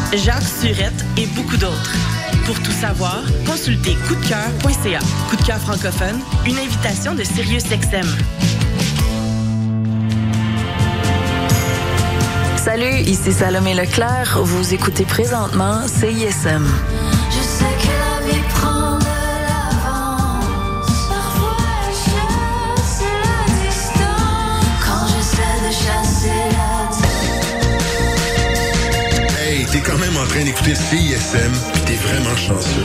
Jacques Surette et beaucoup d'autres. Pour tout savoir, consultez coupdecoeur.ca. Coup de cœur francophone, une invitation de SiriusXM. Salut, ici Salomé Leclerc. Vous écoutez présentement CISM. Je sais que la vie prend de l'avance. Parfois elle chasse la distance. Quand j'essaie de chasser la distance. Hey, t'es quand même en train d'écouter CISM, pis t'es vraiment chanceux.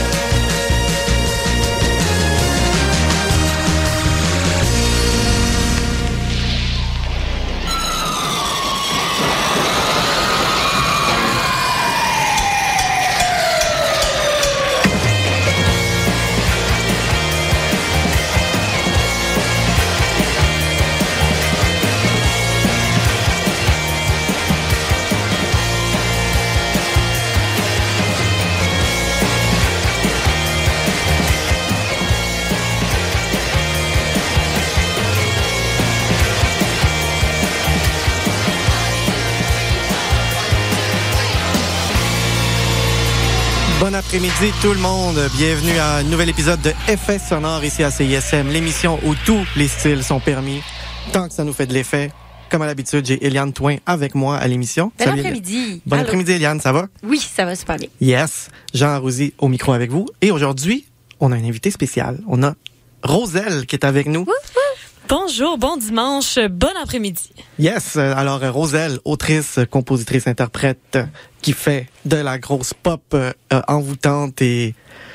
Bon après-midi tout le monde, bienvenue à un nouvel épisode de Effets sonores ici à CISM, l'émission où tous les styles sont permis, tant que ça nous fait de l'effet. Comme à l'habitude, j'ai Eliane Twain avec moi à l'émission. Bon après-midi. Bon après-midi Eliane, ça va? Oui, ça va super bien. Yes, Jean Arrouzi au micro avec vous. Et aujourd'hui, on a un invité spécial. On a Roselle qui est avec nous. Bonjour, bon dimanche, bon après-midi. Yes, alors Roselle, autrice, compositrice, interprète, qui fait de la grosse pop envoûtante et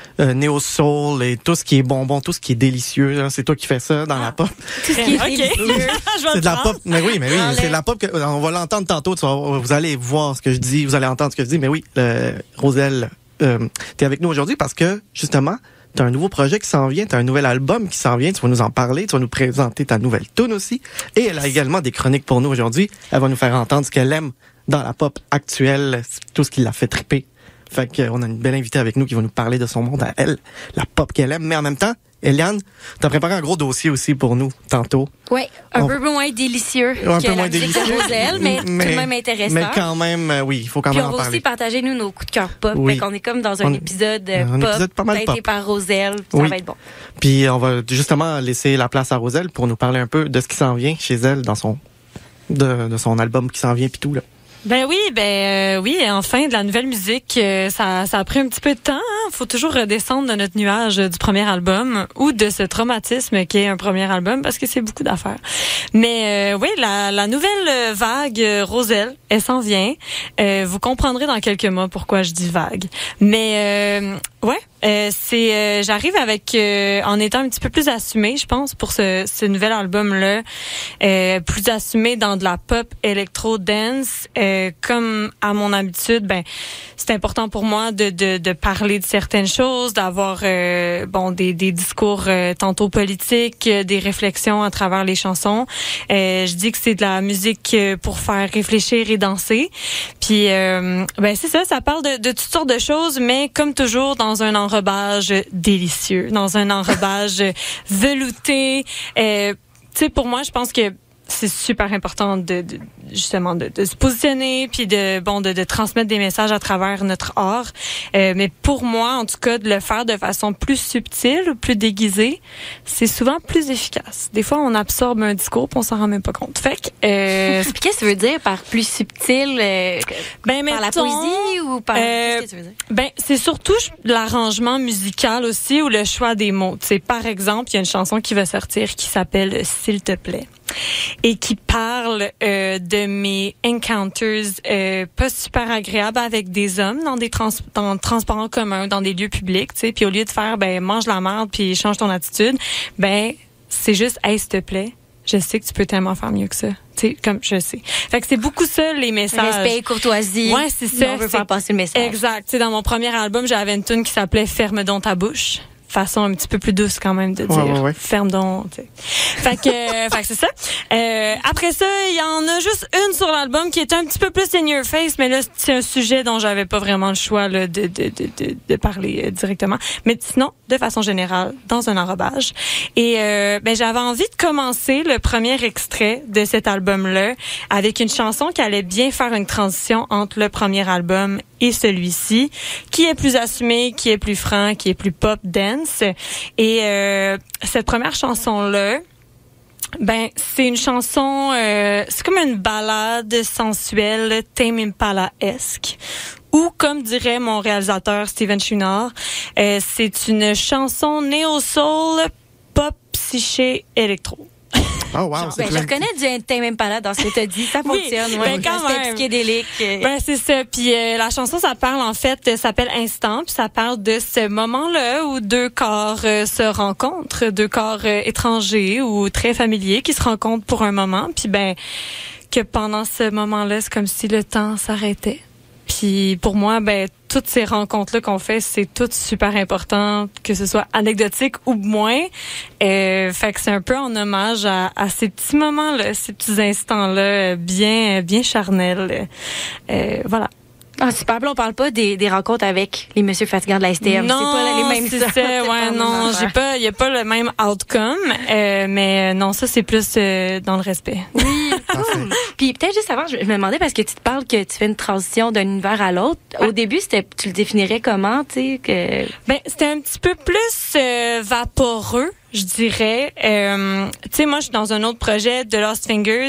néo-soul et tout ce qui est bonbon, tout ce qui est délicieux. Hein, c'est toi qui fais ça dans la pop. Tout ce qui est délicieux. C'est de la pop. Mais oui, c'est de la pop. On va l'entendre tantôt. Vous allez voir ce que je dis, vous allez entendre ce que je dis. Mais oui, Roselle, t'es avec nous aujourd'hui parce que justement, t'as un nouveau projet qui s'en vient, t'as un nouvel album qui s'en vient, tu vas nous en parler, tu vas nous présenter ta nouvelle tune aussi. Et elle a également des chroniques pour nous aujourd'hui. Elle va nous faire entendre ce qu'elle aime dans la pop actuelle, tout ce qui l'a fait triper. Fait qu'on a une belle invitée avec nous qui va nous parler de son monde à elle, la pop qu'elle aime. Mais en même temps, Eliane, t'as préparé un gros dossier aussi pour nous, tantôt. Oui, un peu moins délicieux un que peu moins la musique de Roselle, mais tout de même intéressant. Mais quand même, oui, il faut quand Puis même on en va parler. aussi partager, nous, nos coups de cœur pop. Oui. Fait qu'on est comme dans un épisode pas mal teinté pop. par Roselle. Ça Oui. va être bon. Puis on va justement laisser la place à Roselle pour nous parler un peu de ce qui s'en vient chez elle dans son de son album qui s'en vient puis tout là. Oui, enfin de la nouvelle musique, ça a pris un petit peu de temps. Hein? Faut toujours redescendre de notre nuage du premier album ou de ce traumatisme qui est un premier album parce que c'est beaucoup d'affaires. Mais oui, la nouvelle vague Roselle, elle s'en vient. Vous comprendrez dans quelques mois pourquoi je dis vague. Mais j'arrive avec en étant un petit peu plus assumée, je pense, pour ce nouvel album-là, plus assumée dans de la pop électro dance. Comme à mon habitude, c'est important pour moi de parler de certaines choses, d'avoir des discours tantôt politiques, des réflexions à travers les chansons. Je dis que c'est de la musique pour faire réfléchir et danser. Puis c'est ça parle de toutes sortes de choses, mais comme toujours dans un enrobage délicieux, dans un enrobage velouté. Tu sais, pour moi, je pense que c'est super important justement de se positionner puis de transmettre des messages à travers notre art. Mais pour moi, en tout cas, de le faire de façon plus subtile, plus déguisée, c'est souvent plus efficace. Des fois, on absorbe un discours puis on s'en rend même pas compte. Fait que Qu'est-ce que tu veux dire par plus subtil? Par la poésie ou par qu'est-ce que tu veux dire? C'est surtout l'arrangement musical aussi ou le choix des mots. Tu sais, par exemple, il y a une chanson qui va sortir qui s'appelle S'il te plaît. Et qui parle de mes encounters pas super agréables avec des hommes dans le transport en commun, dans des lieux publics, tu sais, puis au lieu de faire mange la merde puis change ton attitude, c'est juste hey s'il te plaît, je sais que tu peux tellement faire mieux que ça. Tu sais, comme je sais. Fait que c'est beaucoup ça les messages. Respect, courtoisie. Ouais, c'est ça. On veut faire passer le message. Exact. Tu sais, dans mon premier album, j'avais une tune qui s'appelait Ferme donc ta bouche. façon un petit peu plus douce quand même de dire ferme donc. Fait que c'est ça. Après ça, il y en a juste une sur l'album qui est un petit peu plus in your face, mais là c'est un sujet dont j'avais pas vraiment le choix là, de parler directement. Mais sinon, de façon générale, dans un enrobage. Et j'avais envie de commencer le premier extrait de cet album-là avec une chanson qui allait bien faire une transition entre le premier album et celui-ci, qui est plus assumé, qui est plus franc, qui est plus pop dance. Et cette première chanson-là, c'est une chanson, c'est comme une ballade sensuelle, Tame Impala-esque. Ou, comme dirait mon réalisateur Steven Chouinard, c'est une chanson néo-soul, pop, psyché, électro. Oh wow, je reconnais du Tame Impala dans ce que tu as dit, ça fonctionne. Oui, quand même. Psychédélique. C'est ça. Puis la chanson, ça parle en fait, s'appelle Instant, puis ça parle de ce moment-là où deux corps se rencontrent, deux corps étrangers ou très familiers qui se rencontrent pour un moment, puis que pendant ce moment-là, c'est comme si le temps s'arrêtait. Puis pour moi, toutes ces rencontres-là qu'on fait, c'est tout super important, que ce soit anecdotique ou moins. Fait que c'est un peu en hommage à ces petits moments-là, ces petits instants-là, bien charnels. Voilà. Ah, super. On parle pas des rencontres avec les messieurs fatigants de la STM. Non, c'est pas les mêmes c'est ça. Ouais, non, il y a pas le même outcome. Mais non, ça, c'est plus dans le respect. Oui, cool. Puis peut-être juste avant, je me demandais, parce que tu te parles que tu fais une transition d'un univers à l'autre. Au début, tu le définirais comment, tu sais? C'était un petit peu plus vaporeux, je dirais. Tu sais, moi, je suis dans un autre projet de Lost Fingers,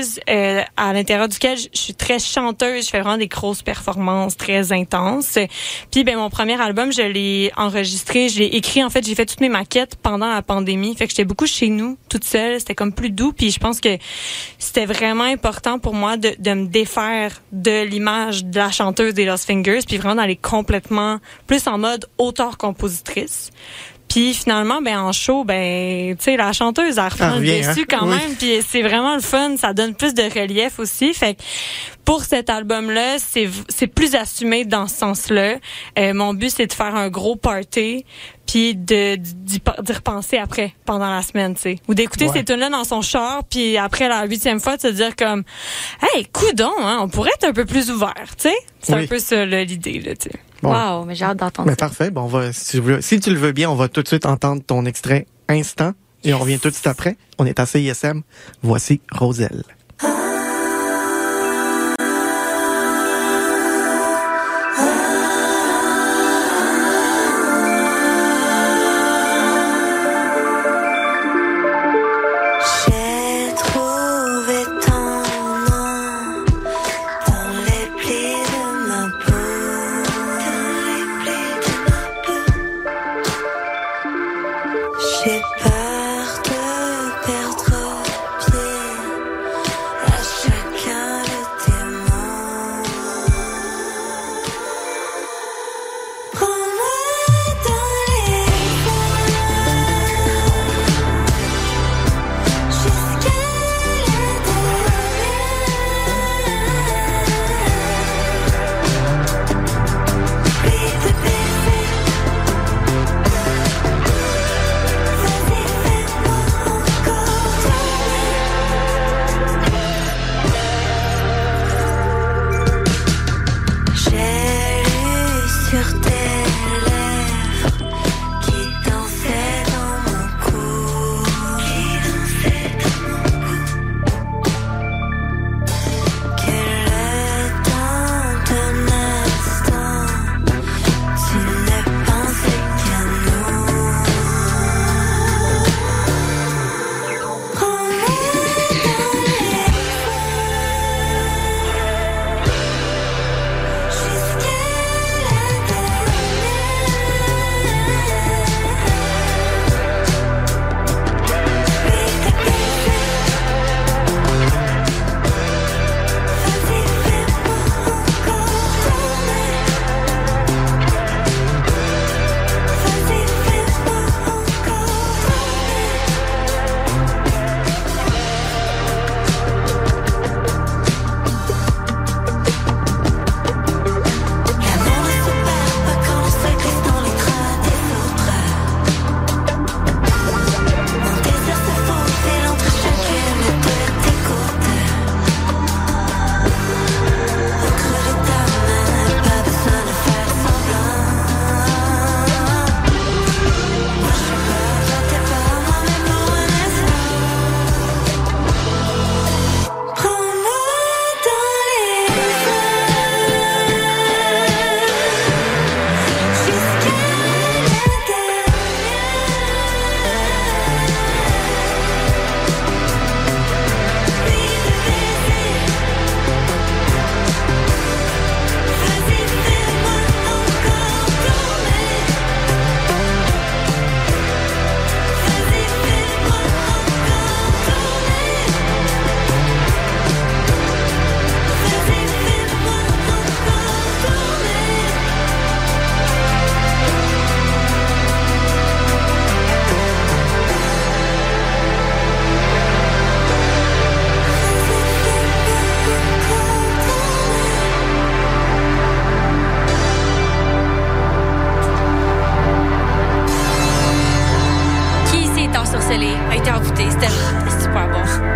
à l'intérieur duquel je suis très chanteuse. Je fais vraiment des grosses performances très intenses. Puis, mon premier album, je l'ai enregistré, je l'ai écrit. En fait, j'ai fait toutes mes maquettes pendant la pandémie. Fait que j'étais beaucoup chez nous, toute seule. C'était comme plus doux. Puis, je pense que c'était vraiment important pour moi de me défaire de l'image de la chanteuse des Lost Fingers, puis vraiment d'aller complètement plus en mode auteure-compositrice. Puis finalement, en show, tu sais, la chanteuse, elle reprend dessus quand même. Puis c'est vraiment le fun. Ça donne plus de relief aussi. Fait que pour cet album-là, c'est plus assumé dans ce sens-là. Mon but, c'est de faire un gros party, puis d'y repenser après, pendant la semaine, tu sais. Ou d'écouter ces tunes-là dans son char, puis après la 8e fois, de se dire comme, hey, coudonc, hein, on pourrait être un peu plus ouvert, tu sais. C'est un peu ça, là, l'idée, là, tu sais. Bon. Wow, mais j'ai hâte d'entendre ça. Parfait. Bon, si tu le veux bien, on va tout de suite entendre ton extrait Instant et on revient tout de suite après. On est à CISM. Voici Roselle. J'ai peur de perdre pied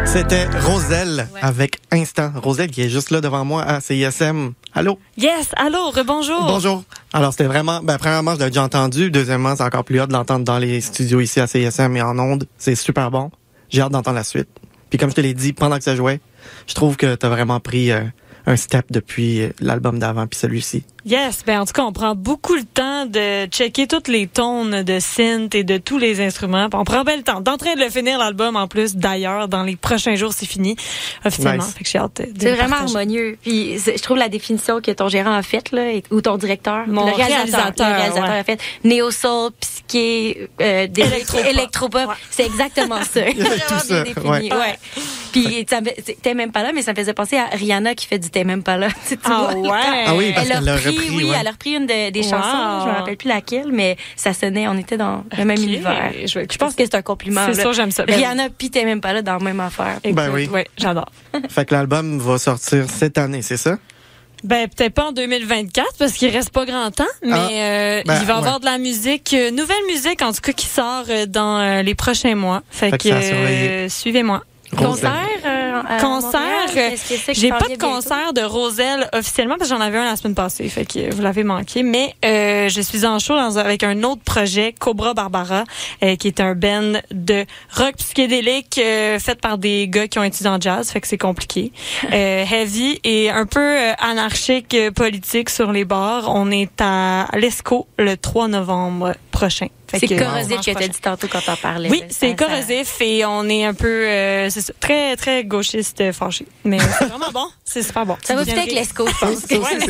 C'était Roselle avec Instant. Roselle qui est juste là devant moi à CISM. Allô? Yes, allô, rebonjour. Bonjour. Alors, c'était vraiment... premièrement, je l'ai déjà entendu. Deuxièmement, c'est encore plus hâte de l'entendre dans les studios ici à CISM et en ondes. C'est super bon. J'ai hâte d'entendre la suite. Puis comme je te l'ai dit, pendant que ça jouait, je trouve que t'as vraiment pris un step depuis l'album d'avant puis celui-ci. Yes, en tout cas, on prend beaucoup le temps de checker toutes les tones de synth et de tous les instruments. On prend bien le temps. D'en train de le finir l'album en plus, d'ailleurs, dans les prochains jours, c'est fini officiellement. Nice. Fait que j'ai hâte de C'est le vraiment partager. harmonieux. Puis je trouve la définition que ton gérant a faite, là, ou ton directeur, Mon le réalisateur, ouais. a fait, néo-soul, psyché, électropop. Ouais. C'est exactement ça. Il y avait tout ça, Défini. Ouais. Puis t'es même pas là, mais ça me faisait penser à Rihanna qui fait du T'es même pas là. Tu Ah vois, ouais. Ah oui, parce Elle a qu'elle l'a repris, repris, oui, ouais. elle a repris une des Wow. chansons. Je me rappelle plus laquelle, mais ça sonnait, on était dans le même Ok. univers. Je vais écouter Je pense que c'est un compliment. C'est là. sûr, j'aime ça. Rihanna pis T'es même pas là dans la même affaire. Écoute, Ben oui. Ouais, j'adore. Fait que l'album va sortir cette année, c'est ça? Peut-être pas en 2024 parce qu'il reste pas grand temps, mais il va y avoir de la musique, nouvelle musique en tout cas qui sort dans les prochains mois. Fait Fait que c'est à surveiller. Suivez-moi. Concert? Concert, j'ai pas de concert. concert de Roselle officiellement parce que j'en avais un la semaine passée, fait que vous l'avez manqué. Mais je suis en show avec un autre projet, Cobra Barbara, qui est un band de rock psychédélique fait par des gars qui ont étudié en jazz, fait que c'est compliqué. Heavy et un peu anarchique politique sur les bars. On est à l'ESCO le 3 novembre prochain. C'est corrosif que t'as dit tantôt quand t'en parlais. Oui, là. c'est Ça- corrosif et on est un peu c'est ça, très très gauchiste fâché. Mais c'est vraiment bon, c'est super bon. Ça va Vous peut-être avec viendrez. l'ESCO, je pense.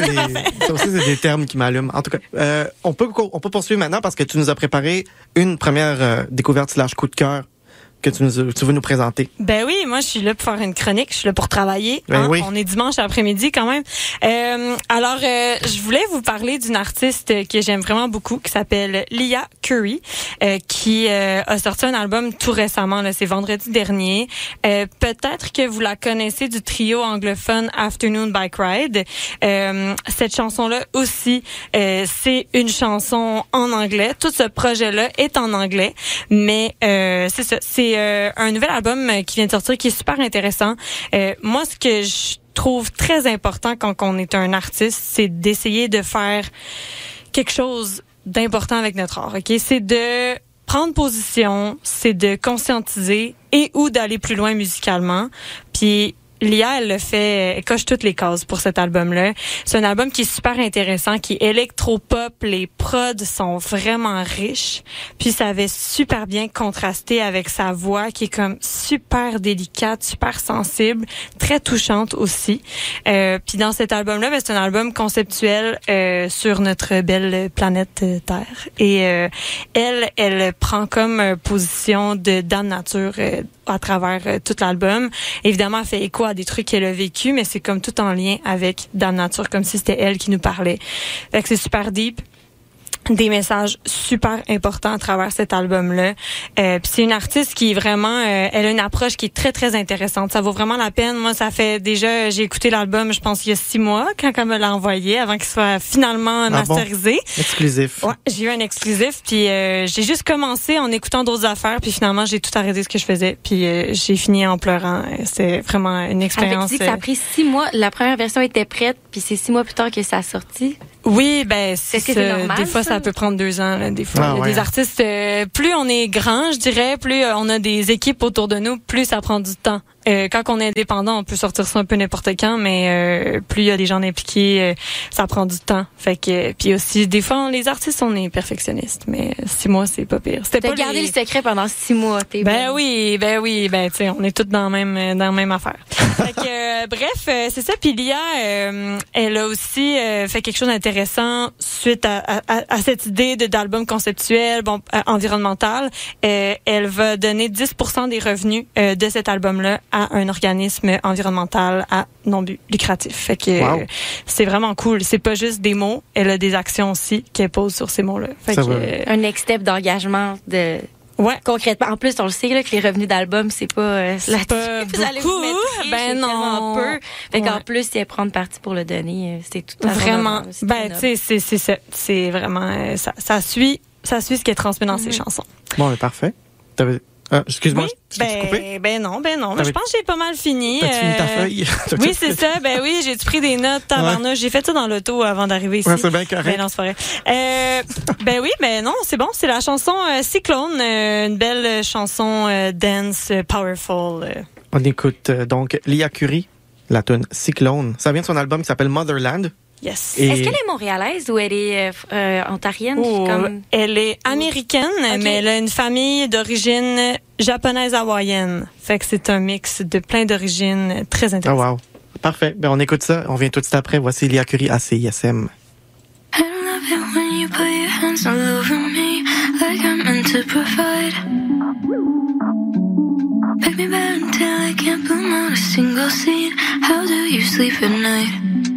Ça aussi, c'est des termes qui m'allument. En tout cas, on peut poursuivre maintenant parce que tu nous as préparé une première découverte / coup de cœur que tu veux nous présenter. Ben oui, moi je suis là pour faire une chronique, je suis là pour travailler. Ben oui. On est dimanche après-midi quand même. Alors, je voulais vous parler d'une artiste que j'aime vraiment beaucoup, qui s'appelle Lia Curry, qui a sorti un album tout récemment. Là, c'est vendredi dernier. Peut-être que vous la connaissez du trio anglophone Afternoon Bike Ride. Cette chanson-là aussi, c'est une chanson en anglais. Tout ce projet-là est en anglais, mais c'est ça. C'est un nouvel album qui vient de sortir qui est super intéressant. Moi, ce que je trouve très important quand on est un artiste, c'est d'essayer de faire quelque chose d'important avec notre art. Ok, c'est de prendre position, c'est de conscientiser et ou d'aller plus loin musicalement. Puis Lia, elle le fait, elle coche toutes les cases pour cet album-là. C'est un album qui est super intéressant, qui est électropop. Les prods sont vraiment riches. Puis ça avait super bien contrasté avec sa voix qui est comme super délicate, super sensible, très touchante aussi. Puis dans cet album-là, c'est un album conceptuel sur notre belle planète Terre. Et elle prend comme position de Dame Nature à travers tout l'album. Évidemment, elle fait écho à des trucs qu'elle a vécu, mais c'est comme tout en lien avec Dame Nature, comme si c'était elle qui nous parlait. Fait que c'est super deep. Des messages super importants à travers cet album-là. Puis c'est une artiste qui est vraiment, elle a une approche qui est très très intéressante. Ça vaut vraiment la peine. Moi, ça fait déjà, j'ai écouté l'album, je pense il y a 6 mois quand elle me l'a envoyé, avant qu'il soit finalement masterisé. Bon? Exclusif. Ouais, j'ai eu un exclusif, puis j'ai juste commencé en écoutant d'autres affaires, puis finalement j'ai tout arrêté ce que je faisais, puis j'ai fini en pleurant. C'était vraiment une expérience. Avec dit que ça a pris 6 mois. La première version était prête, puis c'est 6 mois plus tard que ça a sorti. Oui, Est-ce que c'est normal, des fois, ça? ça peut prendre 2 ans. Là, des fois, Ah, il y a ouais. des artistes. Plus on est grand, je dirais, plus on a des équipes autour de nous, plus ça prend du temps. Quand on est indépendant, on peut sortir ça un peu n'importe quand, mais plus il y a des gens impliqués, ça prend du temps. Fait que puis aussi, des fois, les artistes, on est perfectionnistes, mais 6 mois, c'est pas pire. C'était T'as pas gardé le secret pendant 6 mois. T'es Ben bonne. oui, tu sais, on est tous dans la même affaire. Fait que, bref, c'est ça. Puis Lia, elle a aussi fait quelque chose d'intéressant suite à cette idée d'album conceptuel, environnemental. Elle va donner 10% des revenus de cet album-là à un organisme environnemental à non but lucratif. Fait que Wow. c'est vraiment cool. C'est pas juste des mots, elle a des actions aussi qu'elle pose sur ces mots-là. Fait Ça que, va. Un next step d'engagement de... ouais. Concrètement, en plus, on le sait là, que les revenus d'album, c'est pas C'est pas là-dessus. Vous allez vous beaucoup. mettre riche, Ben c'est tellement non. peu. Fait qu'en Ouais. plus, si elle prend une partie pour le donner, c'est tout à Vraiment. c'est Ben, noble. tu sais, c'est ça. C'est vraiment, ça suit ce qui est transmis dans ses chansons. Bon, mais parfait. Excuse-moi, Oui, je t'ai coupé? ben non. Mais T'avais- je pense que j'ai pas mal fini. T'as-tu fini ta feuille? Oui, c'est ça. Ben oui, j'ai pris des notes, tabarnouche. J'ai fait ça dans l'auto avant d'arriver ici. Ouais, c'est bien correct. Ben non, c'est pas vrai. Ben oui, ben non, c'est bon. C'est la chanson Cyclone, une belle chanson dance, powerful. On écoute donc Lia Curry, la tune Cyclone. Ça vient de son album qui s'appelle Motherland. Yes. Et- Est-ce qu'elle est montréalaise ou elle est ontarienne? Oh, Comme... Elle est américaine, mais elle a une famille d'origine japonaise hawaïenne. Fait que c'est un mix de plein d'origines très Oh intéressant. wow. Parfait. Ben, on écoute ça. On vient tout de suite après. Voici Lia Curry à CISM. I love it when you put your hands all over me, like I'm meant to provide. Pick me back until I can't boom out a single scene. How do you sleep at night?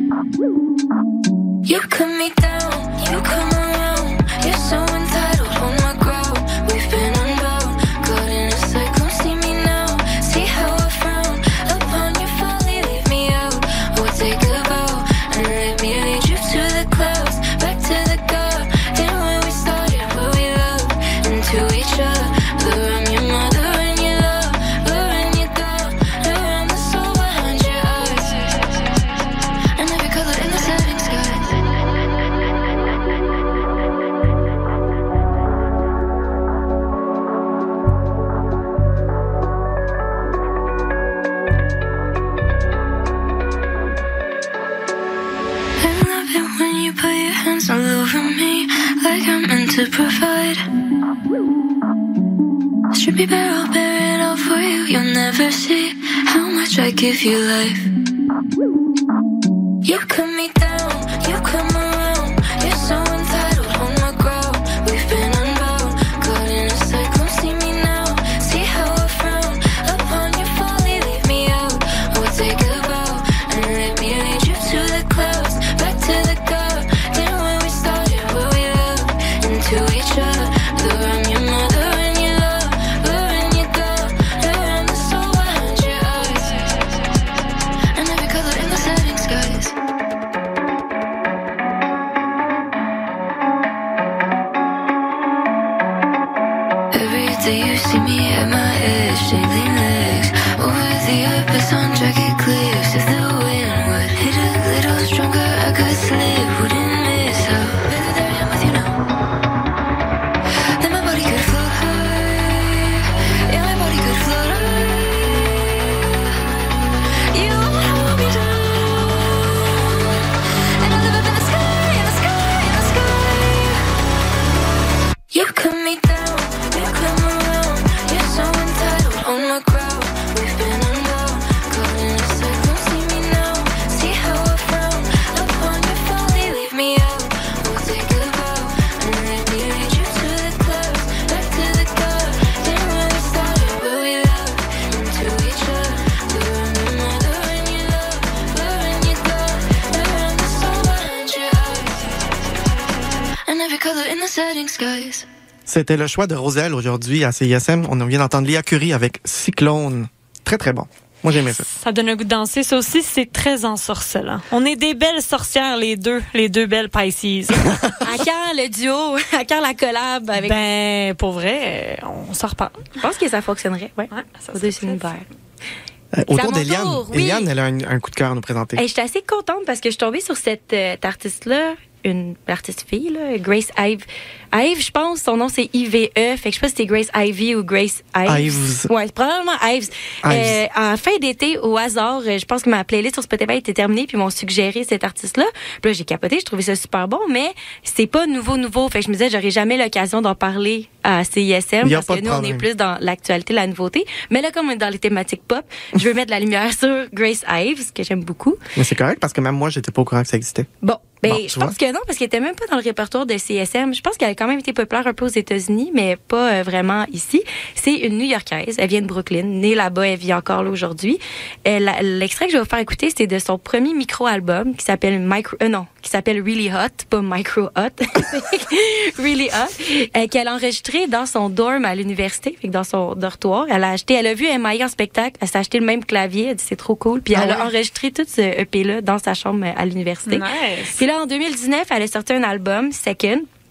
You cut me down, you come around. You're so entitled, hold my ground. We've been unbound, caught in a cycle. See me now, see how I frown upon your folly. Leave me out, or take a bow and let me lead you to the clouds, back to the God. Then where we started, where we loved into each other. I'm your mother and your lover and your God. Around the soul behind your eyes, and every color in the setting skies. I love it when you put your hands all over me, like I'm meant to provide. Strip me bare, I'll bear it all for you. You'll never see how much I give you life. You cut me down, you come around. You're so entitled, hold my ground. We've been unbound, caught in a cycle. See me now, see how I frown upon your folly. Leave me out, or take a bow and let me lead you to the clouds, back to the God. Then where we started, where we loved into each other. I'm your mother and your lover and your God. Around the soul behind your eyes, and every color in the setting skies. Every day you see me at my edge, shaping legs over the abyss on jagged cliffs. If the wind would hit a little stronger, I could slip, wouldn't miss out. Better that I'm with you now. Then my body could float high, yeah, my body could float high. You hold me down, and I live up in the sky, in the sky, in the sky. You cut me down, you come around. You're so entitled, on my ground. We've been unbound, caught in a cycle. See me now, see how I frown upon your folly. Leave me out, or take a bow and let me lead you to the clouds, back to the God. Then where we started, where we loved into each other. I'm your mother and your lover and your God. Around the soul behind your eyes, and every color in the setting skies. C'était le choix de Roselle aujourd'hui à CISM. On vient d'entendre Lia Curry avec Cyclone. Très, très bon. Moi, j'aimais ça. Ça donne le goût de danser. Ça aussi, c'est très ensorcelant. On est des belles sorcières, les deux belles Pisces. À quand le duo? À quand la collab avec... Ben, pour vrai, on s'en reparle. Je pense que ça fonctionnerait, ouais. ça Aux deux univers. Autour mon d'Eliane. tour, oui. Eliane, elle a un coup de cœur à nous présenter. Hey, j'étais assez contente parce que je suis tombée sur cette artiste-là, une artiste fille, là, Grace Ive. Ive, je pense, son nom c'est IVE. Fait que je sais pas si c'était Grace Ivy ou Grace Ives. Ives. Ouais, c'est probablement Ives. Ives. En fin d'été, au hasard, je pense que ma playlist sur Spotify était terminée, puis ils m'ont suggéré cet artiste-là. Puis là, j'ai capoté, je trouvais ça super bon, mais c'est pas nouveau. Fait que je me disais, j'aurais jamais l'occasion d'en parler à CISM, Y a parce pas que de nous, on problème. est plus dans l'actualité, la nouveauté. Mais là, comme on est dans les thématiques pop, je veux mettre de la lumière sur Grace Ives, que j'aime beaucoup. Mais c'est correct parce que même moi, j'étais pas au courant que ça existait. Bon, Bon, je tu pense que non, parce qu'elle était même pas dans le répertoire de CSM. Je pense qu'elle a quand même été populaire un peu aux États-Unis, mais pas vraiment ici. C'est une New-Yorkaise. Elle vient de Brooklyn, née là-bas, elle vit encore là aujourd'hui. L'extrait que je vais vous faire écouter, c'est de son premier micro-album qui s'appelle qui s'appelle Really Hot, pas Micro Hot, Really Hot, qu'elle a enregistré dans son dorm à l'université, fait que dans son dortoir. Elle a vu M.I.A. en spectacle, elle s'est acheté le même clavier, elle dit c'est trop cool, puis elle a enregistré tout ce EP-là dans sa chambre à l'université. Nice. Puis là, en 2019, elle a sorti un album, Second.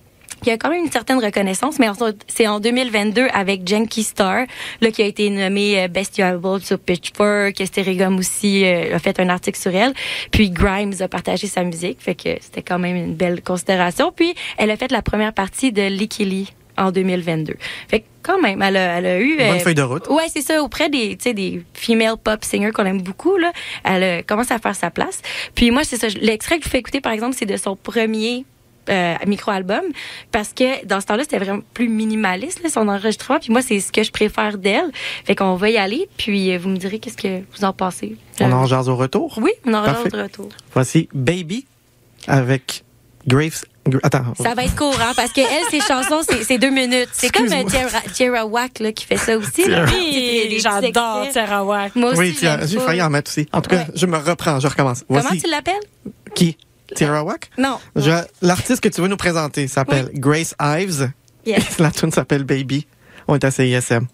Il y a quand même une certaine reconnaissance, mais c'est en 2022 avec Genki Star, là, qui a été nommée Best Album sur Pitchfork, Stereogum aussi a fait un article sur elle, puis Grimes a partagé sa musique, fait que c'était quand même une belle considération. Puis elle a fait la première partie de Likili en 2022. Fait que quand même, elle a eu... Bonne feuille de route. Ouais, c'est ça, auprès des female pop singers qu'on aime beaucoup, là, elle a commencé à faire sa place. Puis moi, c'est ça, l'extrait que je vous fais écouter, par exemple, c'est de son premier micro-album, parce que dans ce temps-là, c'était vraiment plus minimaliste, là, son enregistrement, puis moi, c'est ce que je préfère d'elle. Fait qu'on va y aller, puis vous me direz qu'est-ce que vous en pensez. On en jase au retour? Oui, on en jase Parfait. au retour. Voici Baby avec Graves. Attends. Ça va être courant, parce que elle, ses chansons, c'est 2 minutes. C'est comme Tierra Whack, là, qui fait ça aussi. Là. Oui, j'adore Tierra Whack. Moi aussi, Oui, j'ai failli en mettre aussi. En tout cas, je me reprends, je recommence. Comment Voici. tu l'appelles? Qui? Tierra Whack? Non. L'artiste que tu veux nous présenter s'appelle Grace Ives. Yes. La tune s'appelle Baby. On est à CISM.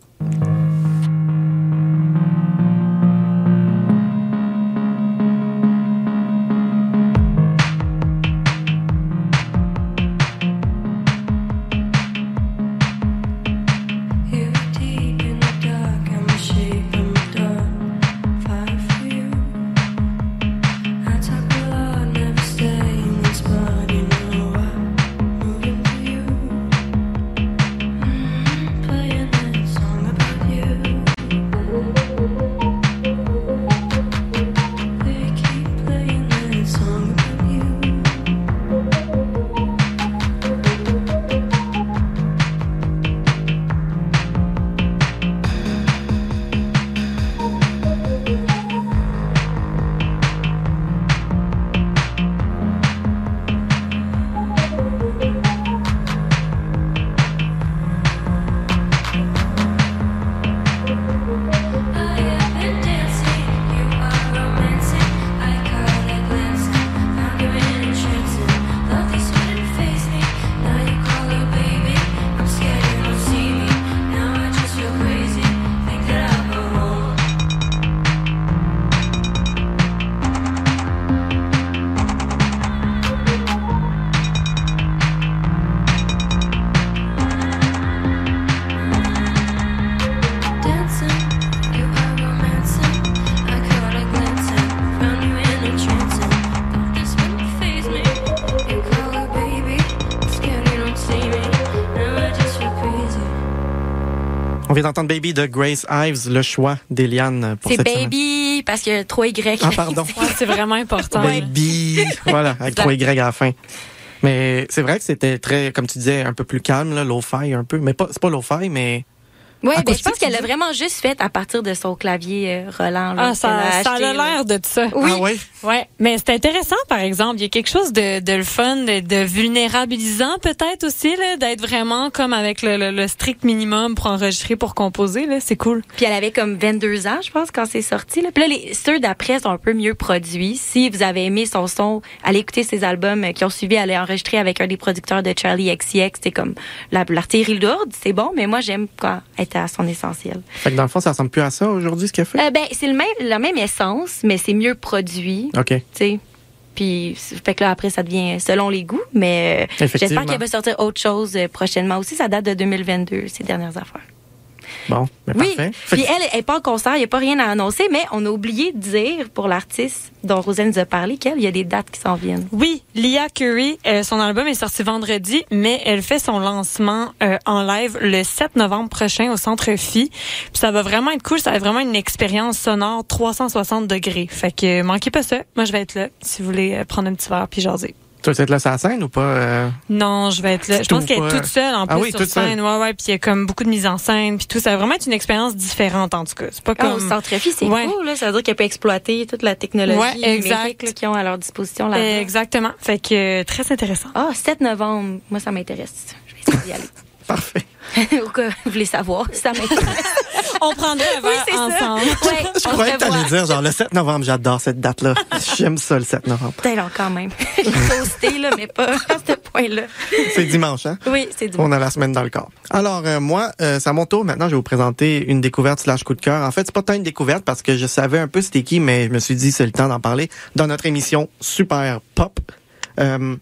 On vient d'entendre Baby de Grace Ives, le choix d'Eliane pour cette semaine. C'est Baby, parce qu'il y a 3 Y. Ah, pardon. Ouais, c'est vraiment important. Baby. Voilà, avec 3 Y à la fin. Mais c'est vrai que c'était très, comme tu disais, un peu plus calme, là, lo-fi un peu. Mais c'est pas lo-fi, mais... Oui, ben, je acoustique, pense qu'elle a tu dis? vraiment juste fait à partir de son clavier Roland. Là, Ah, ça a l'air de ça. Oui. Ah oui? Ouais, mais c'est intéressant, par exemple. Il y a quelque chose de le fun, de vulnérabilisant peut-être aussi, là, d'être vraiment comme avec le strict minimum pour enregistrer, pour composer. Là, c'est cool. Puis elle avait comme 22 ans, je pense, quand c'est sorti. Là. Puis là, ceux d'après sont un peu mieux produits. Si vous avez aimé son son, allez écouter ses albums qui ont suivi. Elle a enregistré avec un des producteurs de Charlie XCX. C'est comme l'artillerie lourde, c'est bon, mais moi, j'aime quand elle est à son essentiel. Fait que dans le fond, ça ressemble plus à ça aujourd'hui, ce qu'elle fait? Ben, c'est la même essence, mais c'est mieux produit. OK. Tu sais. Puis, fait que là, après, ça devient selon les goûts. Mais j'espère qu'elle va sortir autre chose prochainement aussi. Ça date de 2022, ces dernières affaires. Bon, ben Oui, parfait. puis elle est pas en concert, il n'y a pas rien à annoncer, mais on a oublié de dire pour l'artiste dont Rosanne nous a parlé qu'il y a des dates qui s'en viennent. Oui, Lia Curry, son album est sorti vendredi, mais elle fait son lancement en live le 7 novembre prochain au Centre Phi. Puis ça va vraiment être cool, ça va être vraiment une expérience sonore 360 degrés. Fait que manquez pas ça. Moi, je vais être là si vous voulez prendre un petit verre puis jaser. Tu vas être là sur la scène ou pas? Non, je vais être là. Je pense qu'elle est toute seule en plus sur scène. Ouais, puis il y a comme beaucoup de mise en scène puis tout. Ça va vraiment être une expérience différente en tout cas. C'est pas comme au Centre Phi, c'est cool là. Ça veut dire qu'elle peut exploiter toute la technologie numérique là, qu'ils ont à leur disposition là. Exactement. Fait que très intéressant. 7 novembre, moi ça m'intéresse. Je vais essayer d'y aller. Parfait. Au cas vous voulez savoir, ça m'intéresse. On prendrait un verre ensemble. Ouais, Je croyais que t'allais dire genre le 7 novembre, j'adore cette date-là. J'aime ça le 7 novembre. Peut-être quand même. J'ai posté là, mais pas à ce point-là. C'est dimanche, hein? Oui, c'est dimanche. On a la semaine dans le corps. Alors, moi, c'est à mon tour. Maintenant, je vais vous présenter une découverte / coup de cœur. En fait, c'est pas tant une découverte parce que je savais un peu c'était qui, mais je me suis dit c'est le temps d'en parler dans notre émission Super Pop.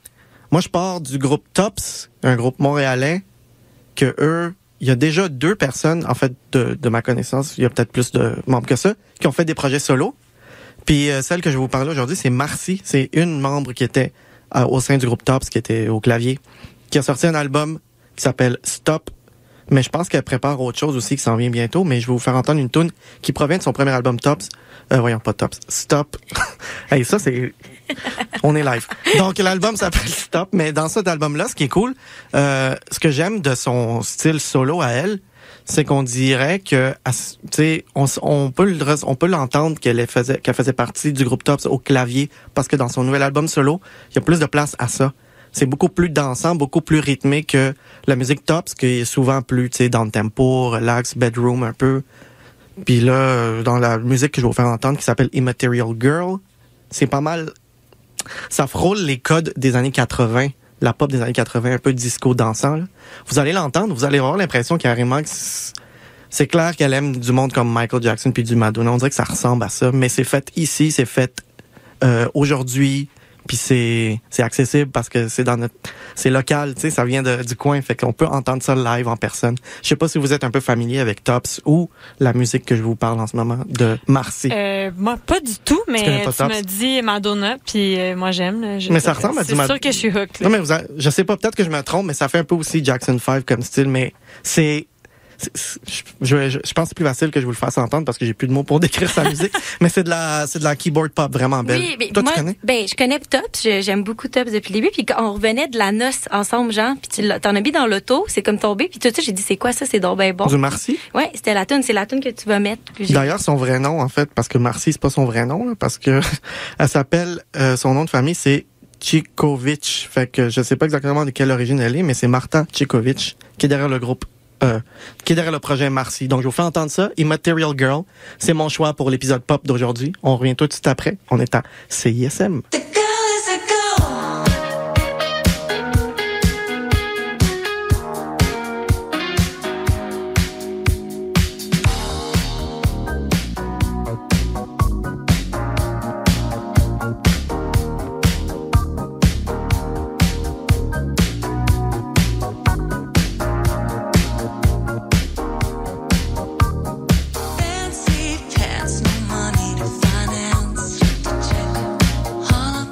Moi, je pars du groupe Tops, un groupe montréalais, que eux, il y a déjà 2 personnes, en fait, de ma connaissance, il y a peut-être plus de membres que ça, qui ont fait des projets solo. Puis celle que je vais vous parler aujourd'hui, c'est Marcy. C'est une membre qui était au sein du groupe Tops, qui était au clavier, qui a sorti un album qui s'appelle Stop. Mais je pense qu'elle prépare autre chose aussi qui s'en vient bientôt. Mais je vais vous faire entendre une tune qui provient de son premier album Tops. Voyons, pas Tops. Stop. Hey, ça, c'est... On est live. Donc, l'album s'appelle Stop. Mais dans cet album-là, ce qui est cool, ce que j'aime de son style solo à elle, c'est qu'on dirait que, tu sais, on peut l'entendre qu'elle faisait partie du groupe Tops au clavier, parce que dans son nouvel album solo, il y a plus de place à ça. C'est beaucoup plus dansant, beaucoup plus rythmé que la musique Tops, qui est souvent plus, tu sais, dans le tempo, relax, bedroom un peu. Puis là, dans la musique que je vais vous faire entendre, qui s'appelle Immaterial Girl, c'est pas mal... Ça frôle les codes des années 80, la pop des années 80, un peu disco dansant, là. Vous allez l'entendre, vous allez avoir l'impression carrément que c'est clair qu'elle aime du monde comme Michael Jackson puis du Madonna. On dirait que ça ressemble à ça, mais c'est fait ici, c'est fait aujourd'hui, puis c'est accessible parce que c'est local, tu sais, ça vient du coin, fait qu'on peut entendre ça live en personne. Je sais pas si vous êtes un peu familier avec Tops ou la musique que je vous parle en ce moment de Marcy. Moi, pas du tout, mais tu Tops? me dis Madonna, puis moi j'aime. Là, mais ça ressemble à du Madonna. C'est sûr que je suis hooked. Là. Non, mais je sais pas, peut-être que je me trompe, mais ça fait un peu aussi Jackson 5 comme style, mais je pense que c'est plus facile que je vous le fasse entendre parce que j'ai plus de mots pour décrire sa musique, mais c'est de la keyboard pop vraiment belle. Oui, mais toi, moi, tu connais? Ben, je connais Tops, j'aime beaucoup Tops depuis le début, puis quand on revenait de la noce ensemble, genre, puis t'en as mis dans l'auto, c'est comme tombé, puis tout de suite, j'ai dit, c'est quoi ça, c'est donc ben bon. Du Marcy? Ouais, c'était la tune, c'est la tune que tu vas mettre. D'ailleurs, son vrai nom, en fait, parce que Marcy, c'est pas son vrai nom, là, parce que elle s'appelle, son nom de famille, c'est Tchikovic. Fait que je sais pas exactement de quelle origine elle est, mais c'est Marta Tchikovic qui est derrière le groupe. Qui est derrière le projet Marcy. Donc, je vous fais entendre ça. Immaterial Girl, c'est mon choix pour l'épisode pop d'aujourd'hui. On revient tout de suite après. On est à CISM. Fancy pants, no money to finance. Check all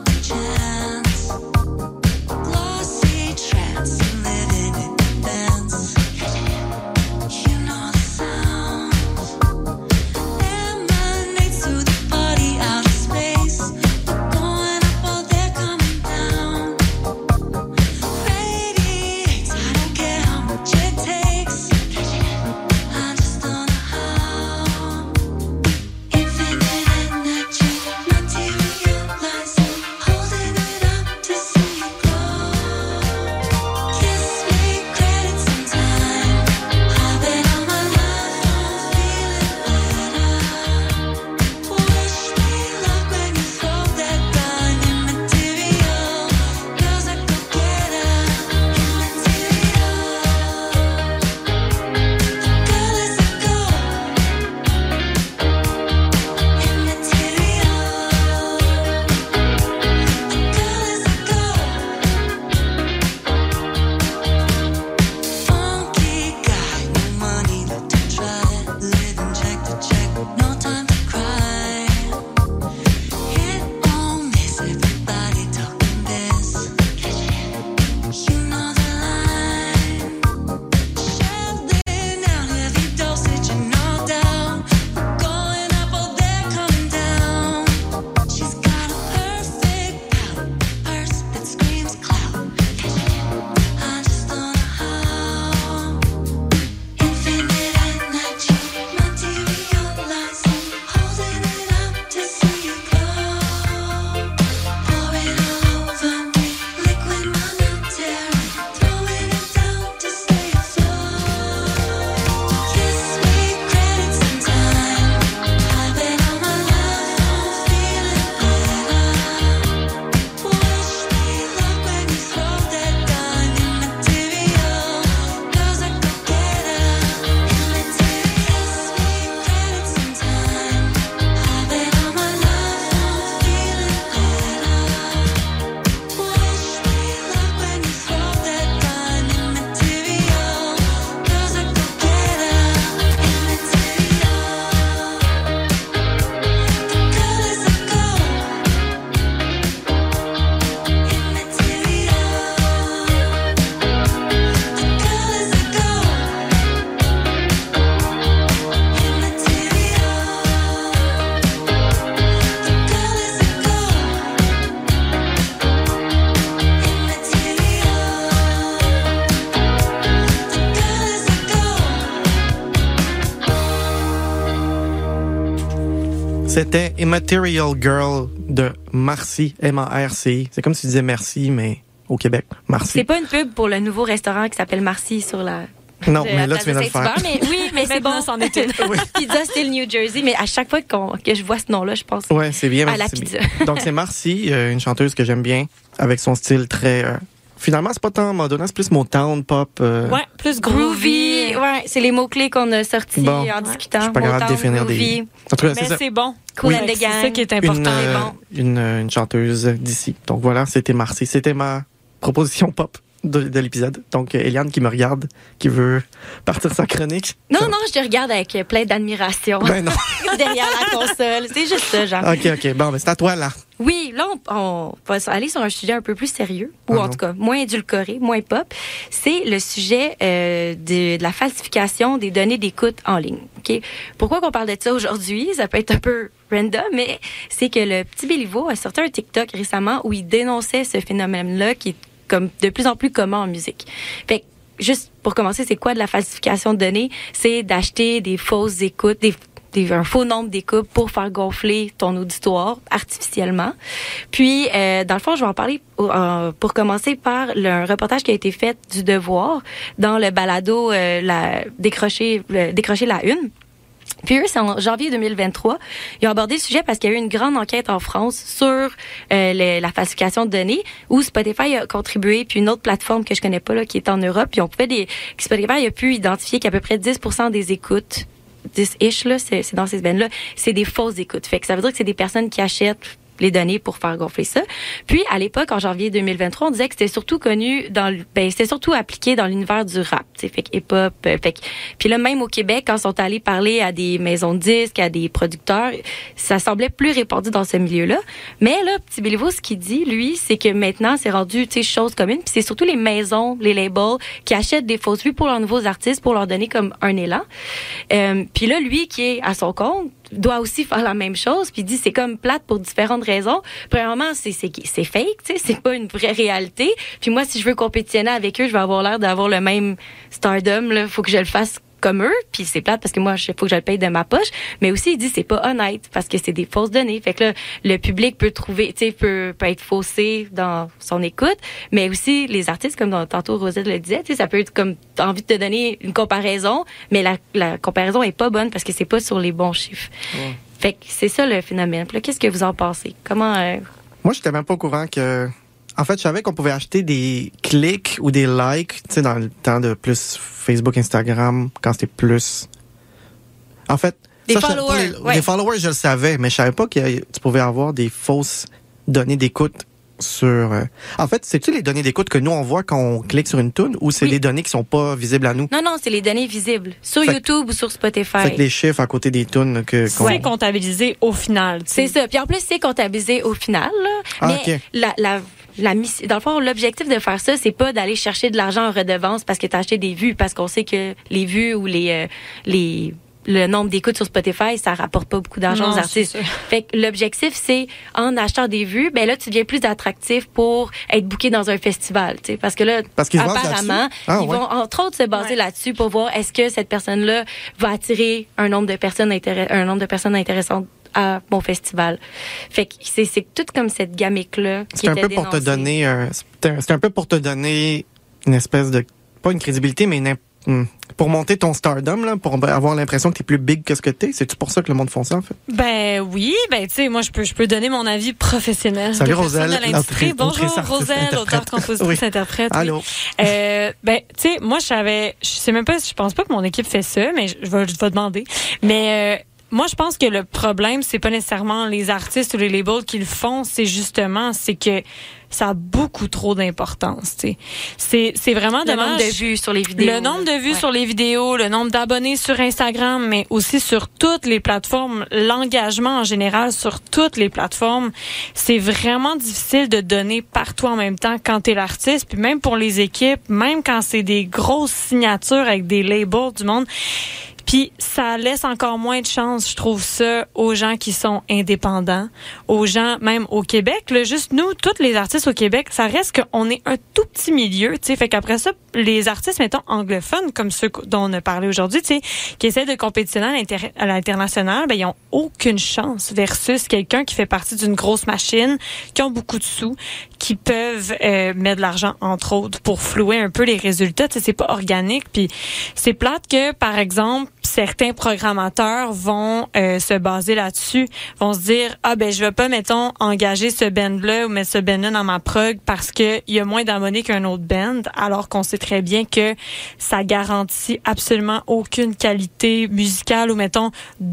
C'était Immaterial Girl de Marcy, M-A-R-C-I. C'est comme si tu disais merci, mais au Québec, Marcy. C'est pas une pub pour le nouveau restaurant qui s'appelle Marcy sur la... Non, mais là, tu viens de le faire. Mais oui, mais c'est bon, c'en est une. Oui. Pizza Style New Jersey, mais à chaque fois que je vois ce nom-là, je pense Ouais, c'est bien. à la c'est pizza. bien. Donc, c'est Marcy, une chanteuse que j'aime bien, avec son style très... Finalement, c'est pas tant Madonna, c'est plus Motown, pop. Ouais, plus groovy. Groovy. Ouais, c'est les mots-clés qu'on a sortis Bon. en discutant. Je suis pas capable de Motown, définir groovy, des... En tout cas, c'est Mais ça. c'est bon. Cool Oui. and the C'est ça gang. qui est important. Une chanteuse d'ici. Donc voilà, c'était Marcy. C'était ma proposition pop de l'épisode. Donc, Eliane qui me regarde, qui veut partir sa chronique. Non, je te regarde avec plein d'admiration. Ben non. Derrière la console. C'est juste ça, genre. OK. Bon, ben c'est à toi, là. Oui, là, on va aller sur un sujet un peu plus sérieux, ou Ah en non. tout cas moins édulcoré, moins pop. C'est le sujet de la falsification des données d'écoute en ligne. Ok. Pourquoi qu'on parle de ça aujourd'hui? Ça peut être un peu random, mais c'est que le petit Béliveau a sorti un TikTok récemment où il dénonçait ce phénomène-là qui est comme de plus en plus commun en musique. Fait que, juste pour commencer, c'est quoi de la falsification de données? C'est d'acheter des fausses écoutes, un faux nombre d'écoutes pour faire gonfler ton auditoire artificiellement. Puis, dans le fond, je vais en parler pour commencer par un reportage qui a été fait du Devoir dans le balado Décrocher la Une. Puis eux, c'est en janvier 2023. Ils ont abordé le sujet parce qu'il y a eu une grande enquête en France sur la falsification de données où Spotify a contribué, puis une autre plateforme que je connais pas là, qui est en Europe. Puis Spotify a pu identifier qu'à peu près 10% des écoutes, 10-ish, là, c'est dans ces semaines-là, c'est des fausses écoutes. Fait que ça veut dire que c'est des personnes qui achètent les données pour faire gonfler ça. Puis, à l'époque, en janvier 2023, on disait que c'était surtout c'était surtout appliqué dans l'univers du rap, tu sais, fait que hip-hop, puis là, même au Québec, quand ils sont allés parler à des maisons de disques, à des producteurs, ça semblait plus répandu dans ce milieu-là. Mais là, Petit Béliveau, ce qu'il dit, lui, c'est que maintenant, c'est rendu, tu sais, chose commune, puis c'est surtout les maisons, les labels, qui achètent des fausses vues pour leurs nouveaux artistes, pour leur donner comme un élan. Puis là, lui, qui est à son compte, doit aussi faire la même chose, puis il dit c'est comme plate pour différentes raisons. Premièrement, c'est fake, tu sais, c'est pas une vraie réalité. Puis moi, si je veux compétitionner avec eux, je vais avoir l'air d'avoir le même stardom, là, faut que je le fasse comme eux, puis c'est plate parce que moi, il faut que je le paye de ma poche, mais aussi, il dit c'est pas honnête parce que c'est des fausses données. Fait que là, le public peut trouver, tu sais, peut être faussé dans son écoute, mais aussi les artistes, comme tantôt Rosette le disait, tu sais, ça peut être comme t'as envie de te donner une comparaison, mais la comparaison est pas bonne parce que c'est pas sur les bons chiffres. Ouais. Fait que c'est ça le phénomène. Puis là, qu'est-ce que vous en pensez? Comment... Moi, j'étais même pas au courant que... En fait, je savais qu'on pouvait acheter des clics ou des likes, tu sais, dans le temps de plus Facebook, Instagram, quand c'était plus... En fait... Des followers. Les followers, je le savais, mais je savais pas que tu pouvais avoir des fausses données d'écoute sur... En fait, c'est-tu les données d'écoute que nous, on voit quand on clique sur une tune ou c'est les données qui sont pas visibles à nous? Non, c'est les données visibles. Sur YouTube ou sur Spotify. Fait que les chiffres à côté des tunes c'est comptabilisé au final. C'est ça. Puis en plus, c'est comptabilisé au final. Là. Mais okay. Dans le fond, l'objectif de faire ça, c'est pas d'aller chercher de l'argent en redevance parce que t'as acheté des vues, parce qu'on sait que les vues ou le nombre d'écoutes sur Spotify, ça rapporte pas beaucoup d'argent aux artistes. Fait que l'objectif, c'est en achetant des vues, ben là, tu deviens plus attractif pour être booké dans un festival, tu sais, parce que là, apparemment, ils vont entre autres se baser là-dessus pour voir est-ce que cette personne-là va attirer un nombre de personnes intéressantes à mon festival. Fait que c'est tout comme cette gamique-là qui était dénoncée. C'est un peu pour te donner une espèce de, pas une crédibilité, mais pour monter ton stardom, là, pour avoir l'impression que t'es plus big que ce que t'es. C'est-tu pour ça que le monde font ça, en fait? Ben oui, tu sais, moi, je peux donner mon avis professionnel. Salut, Roselle. De l'industrie. Bonjour, Roselle, auteure, compositrice, interprète. Allô. Oui. Tu sais, moi, je pense pas que mon équipe fait ça, mais je vais demander. Mais, moi, je pense que le problème, c'est pas nécessairement les artistes ou les labels qui le font, c'est que ça a beaucoup trop d'importance, tu sais. C'est vraiment dommage. Le nombre de vues sur les vidéos. Le nombre de vues sur les vidéos, le nombre d'abonnés sur Instagram, mais aussi sur toutes les plateformes, l'engagement en général sur toutes les plateformes. C'est vraiment difficile de donner partout en même temps quand t'es l'artiste, puis même pour les équipes, même quand c'est des grosses signatures avec des labels du monde. Puis ça laisse encore moins de chance, je trouve ça, aux gens qui sont indépendants, aux gens même au Québec. Là, juste nous, tous les artistes au Québec, ça reste qu'on est un tout petit milieu, tu sais. Fait qu'après ça, les artistes, mettons, anglophones, comme ceux dont on a parlé aujourd'hui, tu sais, qui essaient de compétitionner à l'international, ben ils ont aucune chance versus quelqu'un qui fait partie d'une grosse machine, qui ont beaucoup de sous, qui peuvent mettre de l'argent, entre autres, pour flouer un peu les résultats. Tu sais, c'est pas organique. Puis c'est plate que, par exemple, certains programmateurs vont se baser là-dessus, vont se dire je vais pas, mettons, engager ce band-là ou mettre ce band-là dans ma prog parce que il y a moins d'abonnés qu'un autre band, alors qu'on sait très bien que ça garantit absolument aucune qualité musicale ou, mettons,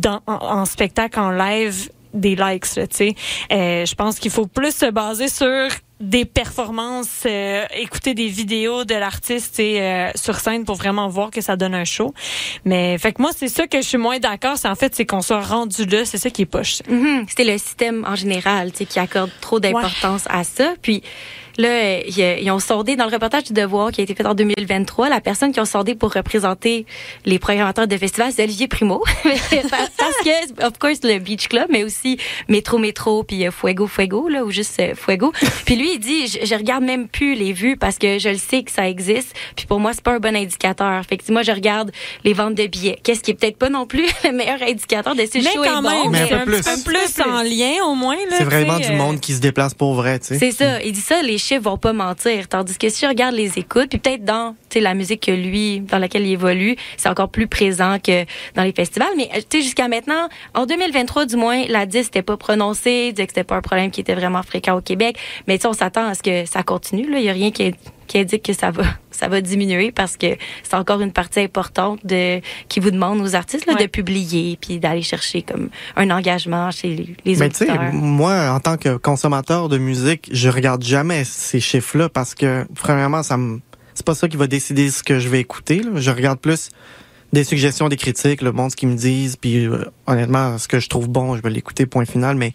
en spectacle, en live, des likes, tu sais. Je pense qu'il faut plus se baser sur des performances, écouter des vidéos de l'artiste sur scène pour vraiment voir que ça donne un show. Mais fait que moi, c'est ça que je suis moins d'accord. C'est qu'on soit rendu là, c'est ça qui est poche. C'est le système en général, tu sais, qui accorde trop d'importance à ça. Puis là, ils ont sondé dans le reportage du Devoir qui a été fait en 2023. La personne qui ont sondé pour représenter les programmateurs de festivals, c'est Olivier Primo. Parce que, of course, le Beach Club, mais aussi Métro, puis Fuego, là, ou juste Fuego. Puis lui, il dit, je regarde même plus les vues parce que je le sais que ça existe. Puis pour moi, c'est pas un bon indicateur. Fait que moi, je regarde les ventes de billets. Qu'est-ce qui est peut-être pas non plus le meilleur indicateur de si le show est bon. Mais un peu plus en lien, au moins. Là, c'est vraiment du monde qui se déplace pour vrai, tu sais. C'est ça. Il dit ça, les chiffres vont pas mentir. Tandis que si je regarde les écoutes, puis peut-être dans la musique que lui, dans laquelle il évolue, c'est encore plus présent que dans les festivals. Mais tu sais, jusqu'à maintenant, en 2023 du moins, la 10 n'était pas prononcée, disait que c'était pas un problème qui était vraiment fréquent au Québec. Mais tu sais, on s'attend à ce que ça continue. Là, il y a rien qui indique que ça va diminuer parce que c'est encore une partie importante qui vous demande aux artistes là, de publier puis d'aller chercher comme un engagement chez les auditeurs. Mais tu sais, moi, en tant que consommateur de musique, je regarde jamais ces chiffres-là parce que, premièrement, c'est pas ça qui va décider ce que je vais écouter. Là. Je regarde plus des suggestions, des critiques, le monde, ce qu'ils me disent, puis honnêtement, ce que je trouve bon, je vais l'écouter, point final. Mais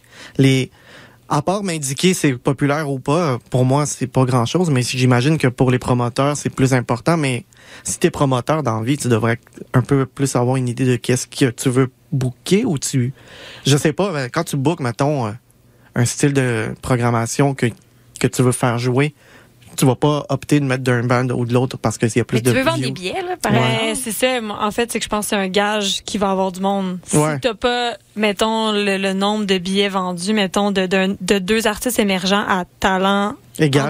à part m'indiquer c'est populaire ou pas, pour moi, c'est pas grand-chose, mais j'imagine que pour les promoteurs, c'est plus important. Mais si t'es promoteur dans la vie, tu devrais un peu plus avoir une idée de qu'est-ce que tu veux booker ou je sais pas, quand tu bookes, mettons, un style de programmation que tu veux faire jouer, tu vas pas opter de mettre d'un band ou de l'autre parce qu'il y a plus de tu veux vendre des billets, là, par exemple? C'est ça. En fait, c'est que je pense que c'est un gage qu'il va y avoir du monde. Si t'as pas, mettons, le nombre de billets vendus, mettons, de deux artistes émergents à talent égal,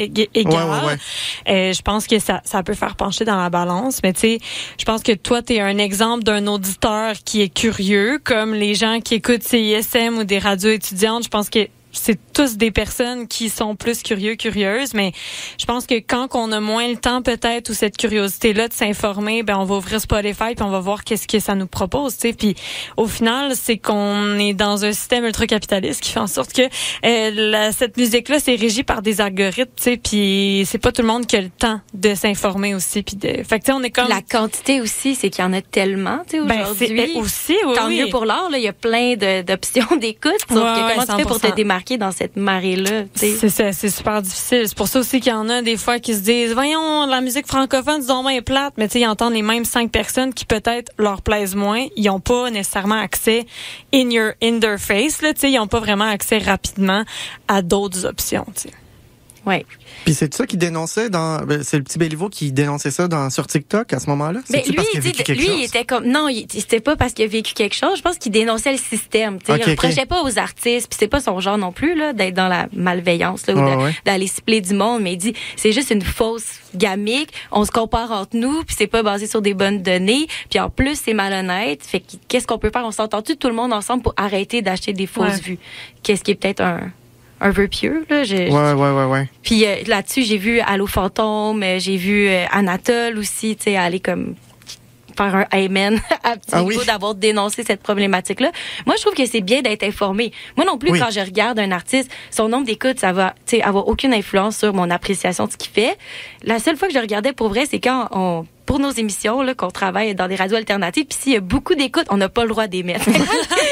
je pense que ça peut faire pencher dans la balance. Mais tu sais, je pense que toi, t'es un exemple d'un auditeur qui est curieux, comme les gens qui écoutent CISM ou des radios étudiantes. Je pense que c'est tous des personnes qui sont plus curieuses, mais je pense que quand on a moins le temps peut-être ou cette curiosité-là de s'informer, on va ouvrir Spotify puis on va voir qu'est-ce que ça nous propose, tu sais. Puis au final, c'est qu'on est dans un système ultra-capitaliste qui fait en sorte que cette musique-là, c'est régi par des algorithmes, tu sais, puis c'est pas tout le monde qui a le temps de s'informer aussi. Puis fait que tu sais, on est comme... La quantité aussi, c'est qu'il y en a tellement, tu sais, aujourd'hui. Aussi, tant mieux pour l'art, là, il y a plein d'options d'écoute, sauf que comment tu fais pour te démarquer dans cette marée-là, tu sais? C'est ça, c'est super difficile. C'est pour ça aussi qu'il y en a des fois qui se disent, voyons, la musique francophone, disons, est plate, mais tu sais, ils entendent les mêmes 5 personnes qui peut-être leur plaisent moins. Ils n'ont pas nécessairement accès in their face, là, tu sais, ils n'ont pas vraiment accès rapidement à d'autres options, tu sais. Ouais. Puis c'est ça qui dénonçait c'est le petit Béliveau qui dénonçait ça sur TikTok à ce moment-là. Mais lui, il était comme non, c'était pas parce qu'il a vécu quelque chose. Je pense qu'il dénonçait le système. Il reprochait pas aux artistes, puis c'est pas son genre non plus là d'être dans la malveillance là, ou d'aller cibler du monde. Mais il dit c'est juste une fausse gamique. On se compare entre nous, puis c'est pas basé sur des bonnes données. Puis en plus c'est malhonnête. Fait qu'est-ce qu'on peut faire? On s'entend-tu tout le monde ensemble pour arrêter d'acheter des fausses vues? Qu'est-ce qui est peut-être un vœu pieux, là. Ouais. Puis là-dessus, j'ai vu Allô Fantôme, j'ai vu Anatole aussi, tu sais, aller comme faire un amen à petit niveau d'avoir dénoncé cette problématique-là. Moi, je trouve que c'est bien d'être informé. Moi non plus, quand je regarde un artiste, son nombre d'écoutes, ça va, tu sais, avoir aucune influence sur mon appréciation de ce qu'il fait. La seule fois que je le regardais pour vrai, c'est quand pour nos émissions, là, qu'on travaille dans des radios alternatives, puis s'il y a beaucoup d'écoutes, on n'a pas le droit d'émettre.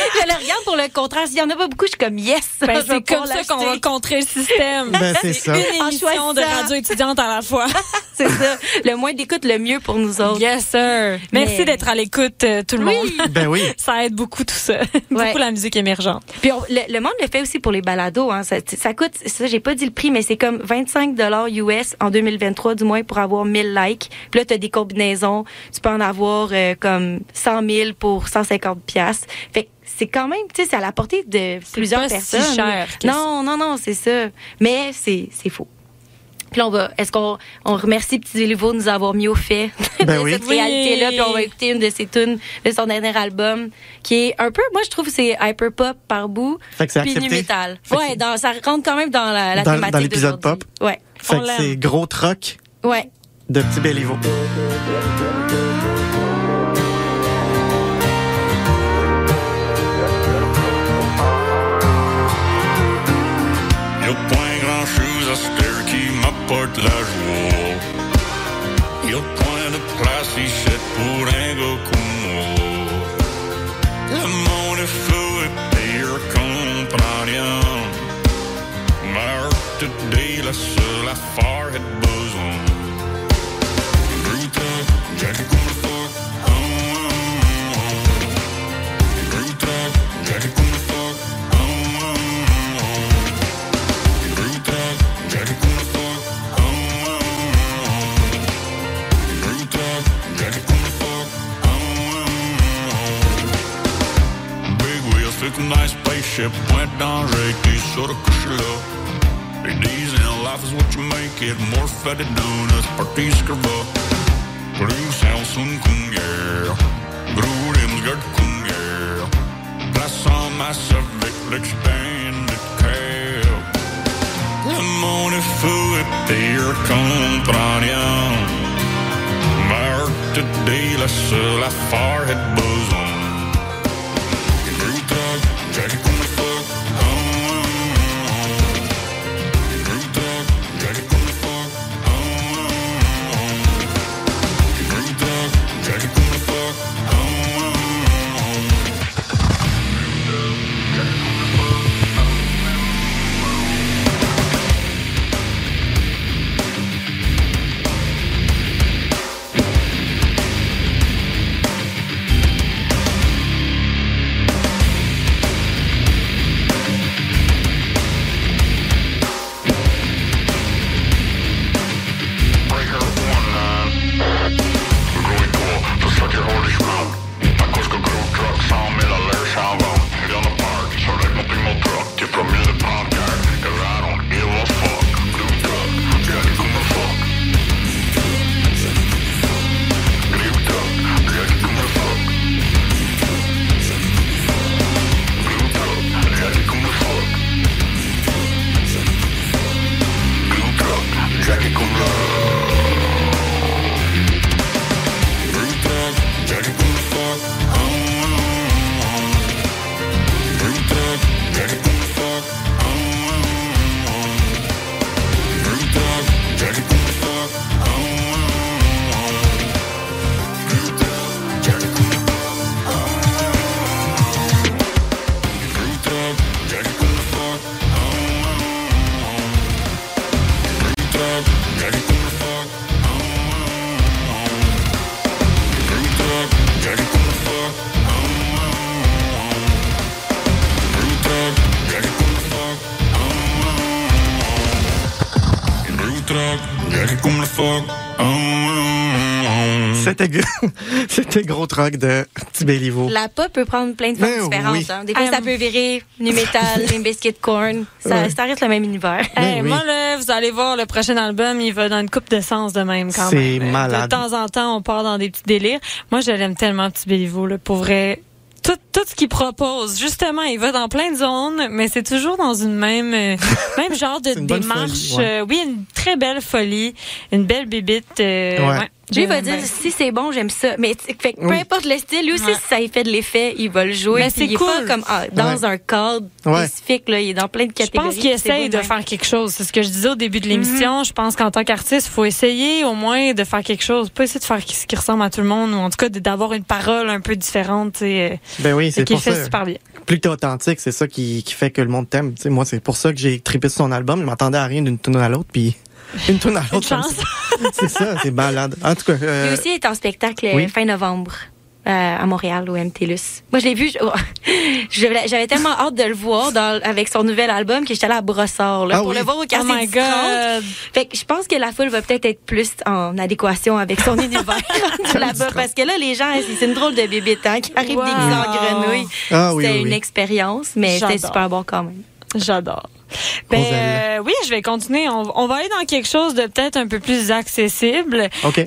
Je le regarde pour le contraire. S'il y en a pas beaucoup, je suis comme yes. Ben, je vais c'est comme pouvoir ça qu'on va l'acheter. contrer le système. Ben, c'est ça. Une En émission de choisissant. radio étudiante à la fois. C'est ça. Le moins d'écoute, le mieux pour nous autres. Yes, sir. Merci Mais- d'être à l'écoute, tout le monde. Ben oui. Ça aide beaucoup tout ça. Beaucoup la musique émergente. Puis le monde le fait aussi pour les balados. Hein. Ça coûte, ça j'ai pas dit le prix, mais c'est comme 25 US en 2023 du moins pour avoir 1000 likes. Puis là, t'as des combinaisons. Tu peux en avoir comme 100 000 pour 150 piastres. Fait que c'est quand même, tu sais, c'est à la portée de plusieurs pas si personnes. cher que Non, c'est ça. Mais c'est faux. Puis là, est-ce qu'on remercie Petit Béliveau de nous avoir mis au fait Ben de oui. cette réalité-là, puis on va écouter une de ses tunes de son dernier album, qui est un peu, moi je trouve que c'est hyper pop par bout, Fait que c'est puis nu accepté. metal. Fait que Ouais, ça rentre quand même dans la Dans- thématique dans l'épisode d'aujourd'hui. Ouais, Fait On que l'aime. c'est gros troc ouais. de Petit Béliveau. Y'a point grand chose à cette heure qui m'apporte la joie. Y'a point de place ici pour un gars comme moi. Le monde est flou et pire qu'on comprend rien. Meurt today, la seule affaire est besoin. Brute, Jackie comme le fuck. Oh, oh, oh. Brute, Jackie comme le fuck. Oh, oh, oh. Brute, Jackie comme le fuck. Oh, oh, oh. Brute, Jackie comme le fuck. Oh, oh, oh. Big wheels, took a nice spaceship, went down right, these sort of cushion low. Ladies in life is what you make it, more fed donuts, parties skrva. Brus en som kung, yeah. Bror Emsgard kung, yeah. Place en masse avec l'extended cab. Le monde est fou et pire qu'on comprend rien. Meurt today, la seule affaire est besoin. Brute, Jackie comme le fuck. Oh, oh, oh. Brute, Jackie comme le fuck. Oh, oh, oh. Brute, Jackie comme le fuck. Oh, oh, Breaker 1-9. Groeit door, verslag je holy smoke. Maar kost een groot truck, 100 mil à l'heure, s'en va. Hit on the park, so like my primo truck. Tip from in the park, cause I don't give a fuck. Blue truck, Jackie come the fuck. Blue truck, Jackie come the fuck. Blue truck, Jackie come the fuck. Blue truck, Jackie come the Blue truck, Jackie come the fuck. Oh, oh, oh. Blue truck, Jackie come the fuck. Oh, oh, oh. Blue truck, Jackie come the fuck. Oh, oh, oh. Blue truck, Jackie come the fuck. Oh, oh, oh. Blue truck, Jackie come the fuck. Oh, oh, oh. Blue truck, Jackie come the fuck. Oh, oh, oh. Blue truck, Jackie come the fuck. Oh, oh, oh. Blue truck, Jackie come the fuck. Oh, oh, oh. Blue truck, Jackie come the fuck. Oh, oh, oh. C'était gros troc de Petit Béliveau. La pop peut prendre plein de formes Ben différentes. oui. Hein. Des fois, ça peut virer nu metal, Limp Bizkit, Korn. Ça reste le même univers. Hey, oui. Moi, là, vous allez voir, le prochain album, il va dans une coupe de sens de même, quand C'est même. malade. De temps en temps, on part dans des petits délires. Moi, je l'aime tellement, Petit Béliveau, là, pour vrai. Tout ce qu'il propose, justement, il va dans plein de zones, mais c'est toujours dans une même genre de C'est une bonne démarche. folie, ouais. Oui, une très belle folie, une belle bibite. Ouais. Jay va Ben, dire si c'est bon, j'aime ça. Mais fait que peu Oui. importe le style, lui aussi, Ouais. si ça lui fait de l'effet, il va le jouer. Mais Puis c'est il est cool. pas comme dans un cadre Ouais. spécifique. Là. Il est dans plein de Je catégories. pense qu'il puis c'est essaye beau de même. faire quelque chose. C'est ce que je disais au début de l'émission. Je pense qu'en tant qu'artiste, il faut essayer au moins de faire quelque chose. Pas essayer de faire ce qui ressemble à tout le monde, ou en tout cas d'avoir une parole un peu différente. Ben oui, c'est qu'il pour fait ça. super bien. plus que t'es authentique, c'est ça qui fait que le monde t'aime. Tu sais, moi, c'est pour ça que j'ai trippé sur son album. Je m'attendais à rien d'une tune à l'autre, puis une tune à l'autre. Une chance. C'est ça, c'est malade. En tout cas, Lui aussi est en spectacle oui. fin novembre. À Montréal, au MTLUS. Moi, je l'ai vu, j'avais tellement hâte de le voir avec son nouvel album que j'étais allée à Brossard, là, pour le voir au Oh quartier my du 30. God! Fait que je pense que la foule va peut-être être plus en adéquation avec son univers là-bas, parce que là, les gens, c'est une drôle de bébête, hein, qui arrive Wow. déguisée en grenouille. Ah oui, C'était oui, une oui. expérience, mais c'était J'adore. super bon quand même. J'adore. Ben, Roselle. oui, je vais continuer. On va aller dans quelque chose de peut-être un peu plus accessible. OK.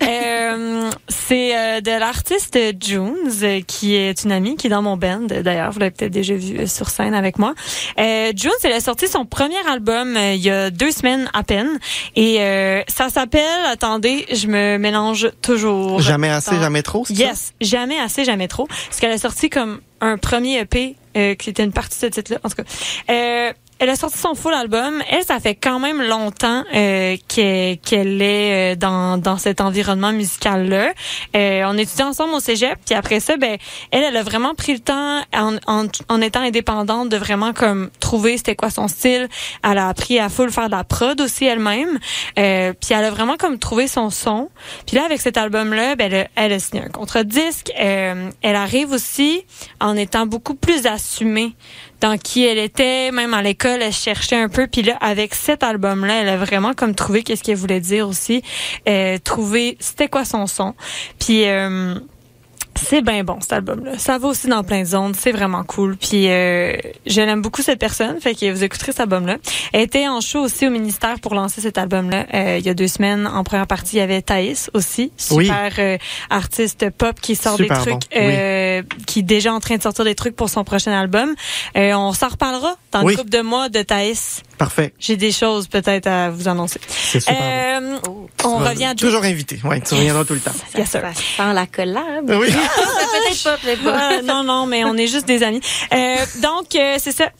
C'est de l'artiste Junes, qui est une amie qui est dans mon band. D'ailleurs, vous l'avez peut-être déjà vu sur scène avec moi. Junes, elle a sorti son premier album il y a 2 semaines à peine. Et ça s'appelle, attendez, je me mélange toujours. Jamais assez, jamais trop, c'est ça? Yes, jamais assez, jamais trop. Parce qu'elle a sorti comme un premier EP qui était une partie de ce titre-là. En tout cas, elle a sorti son full album. Elle, ça fait quand même longtemps qu'elle est dans cet environnement musical-là. On étudie ensemble au cégep, puis après ça, ben elle a vraiment pris le temps, en étant indépendante, de vraiment comme trouver c'était quoi son style. Elle a appris à full faire de la prod aussi elle-même. Puis elle a vraiment comme trouvé son son. Puis là, avec cet album-là, ben elle a signé un contrat de disque. Elle arrive aussi en étant beaucoup plus assumée dans qui elle était, même à l'école, elle cherchait un peu. Puis là, avec cet album-là, elle a vraiment comme trouvé qu'est-ce qu'elle voulait dire aussi, trouver c'était quoi son son. Puis c'est bien bon cet album-là. Ça va aussi dans plein de zones, c'est vraiment cool. Puis je l'aime beaucoup cette personne, fait que vous écouterez cet album-là. Elle était en show aussi au ministère pour lancer cet album-là. Il y a 2 semaines, en première partie, il y avait Thaïs aussi, super artiste pop qui sort Super des trucs, qui est déjà en train de sortir des trucs pour son prochain album. On s'en reparlera dans une couple de mois de Thaïs. Parfait. J'ai des choses peut-être à vous annoncer. C'est super On revient à Junes. Toujours invité. Oui, tu reviendras tout le temps. Yes, sir. Ça sent la collab. Oui. peut-être pas. Non, mais on est juste des amis. Donc, c'est ça.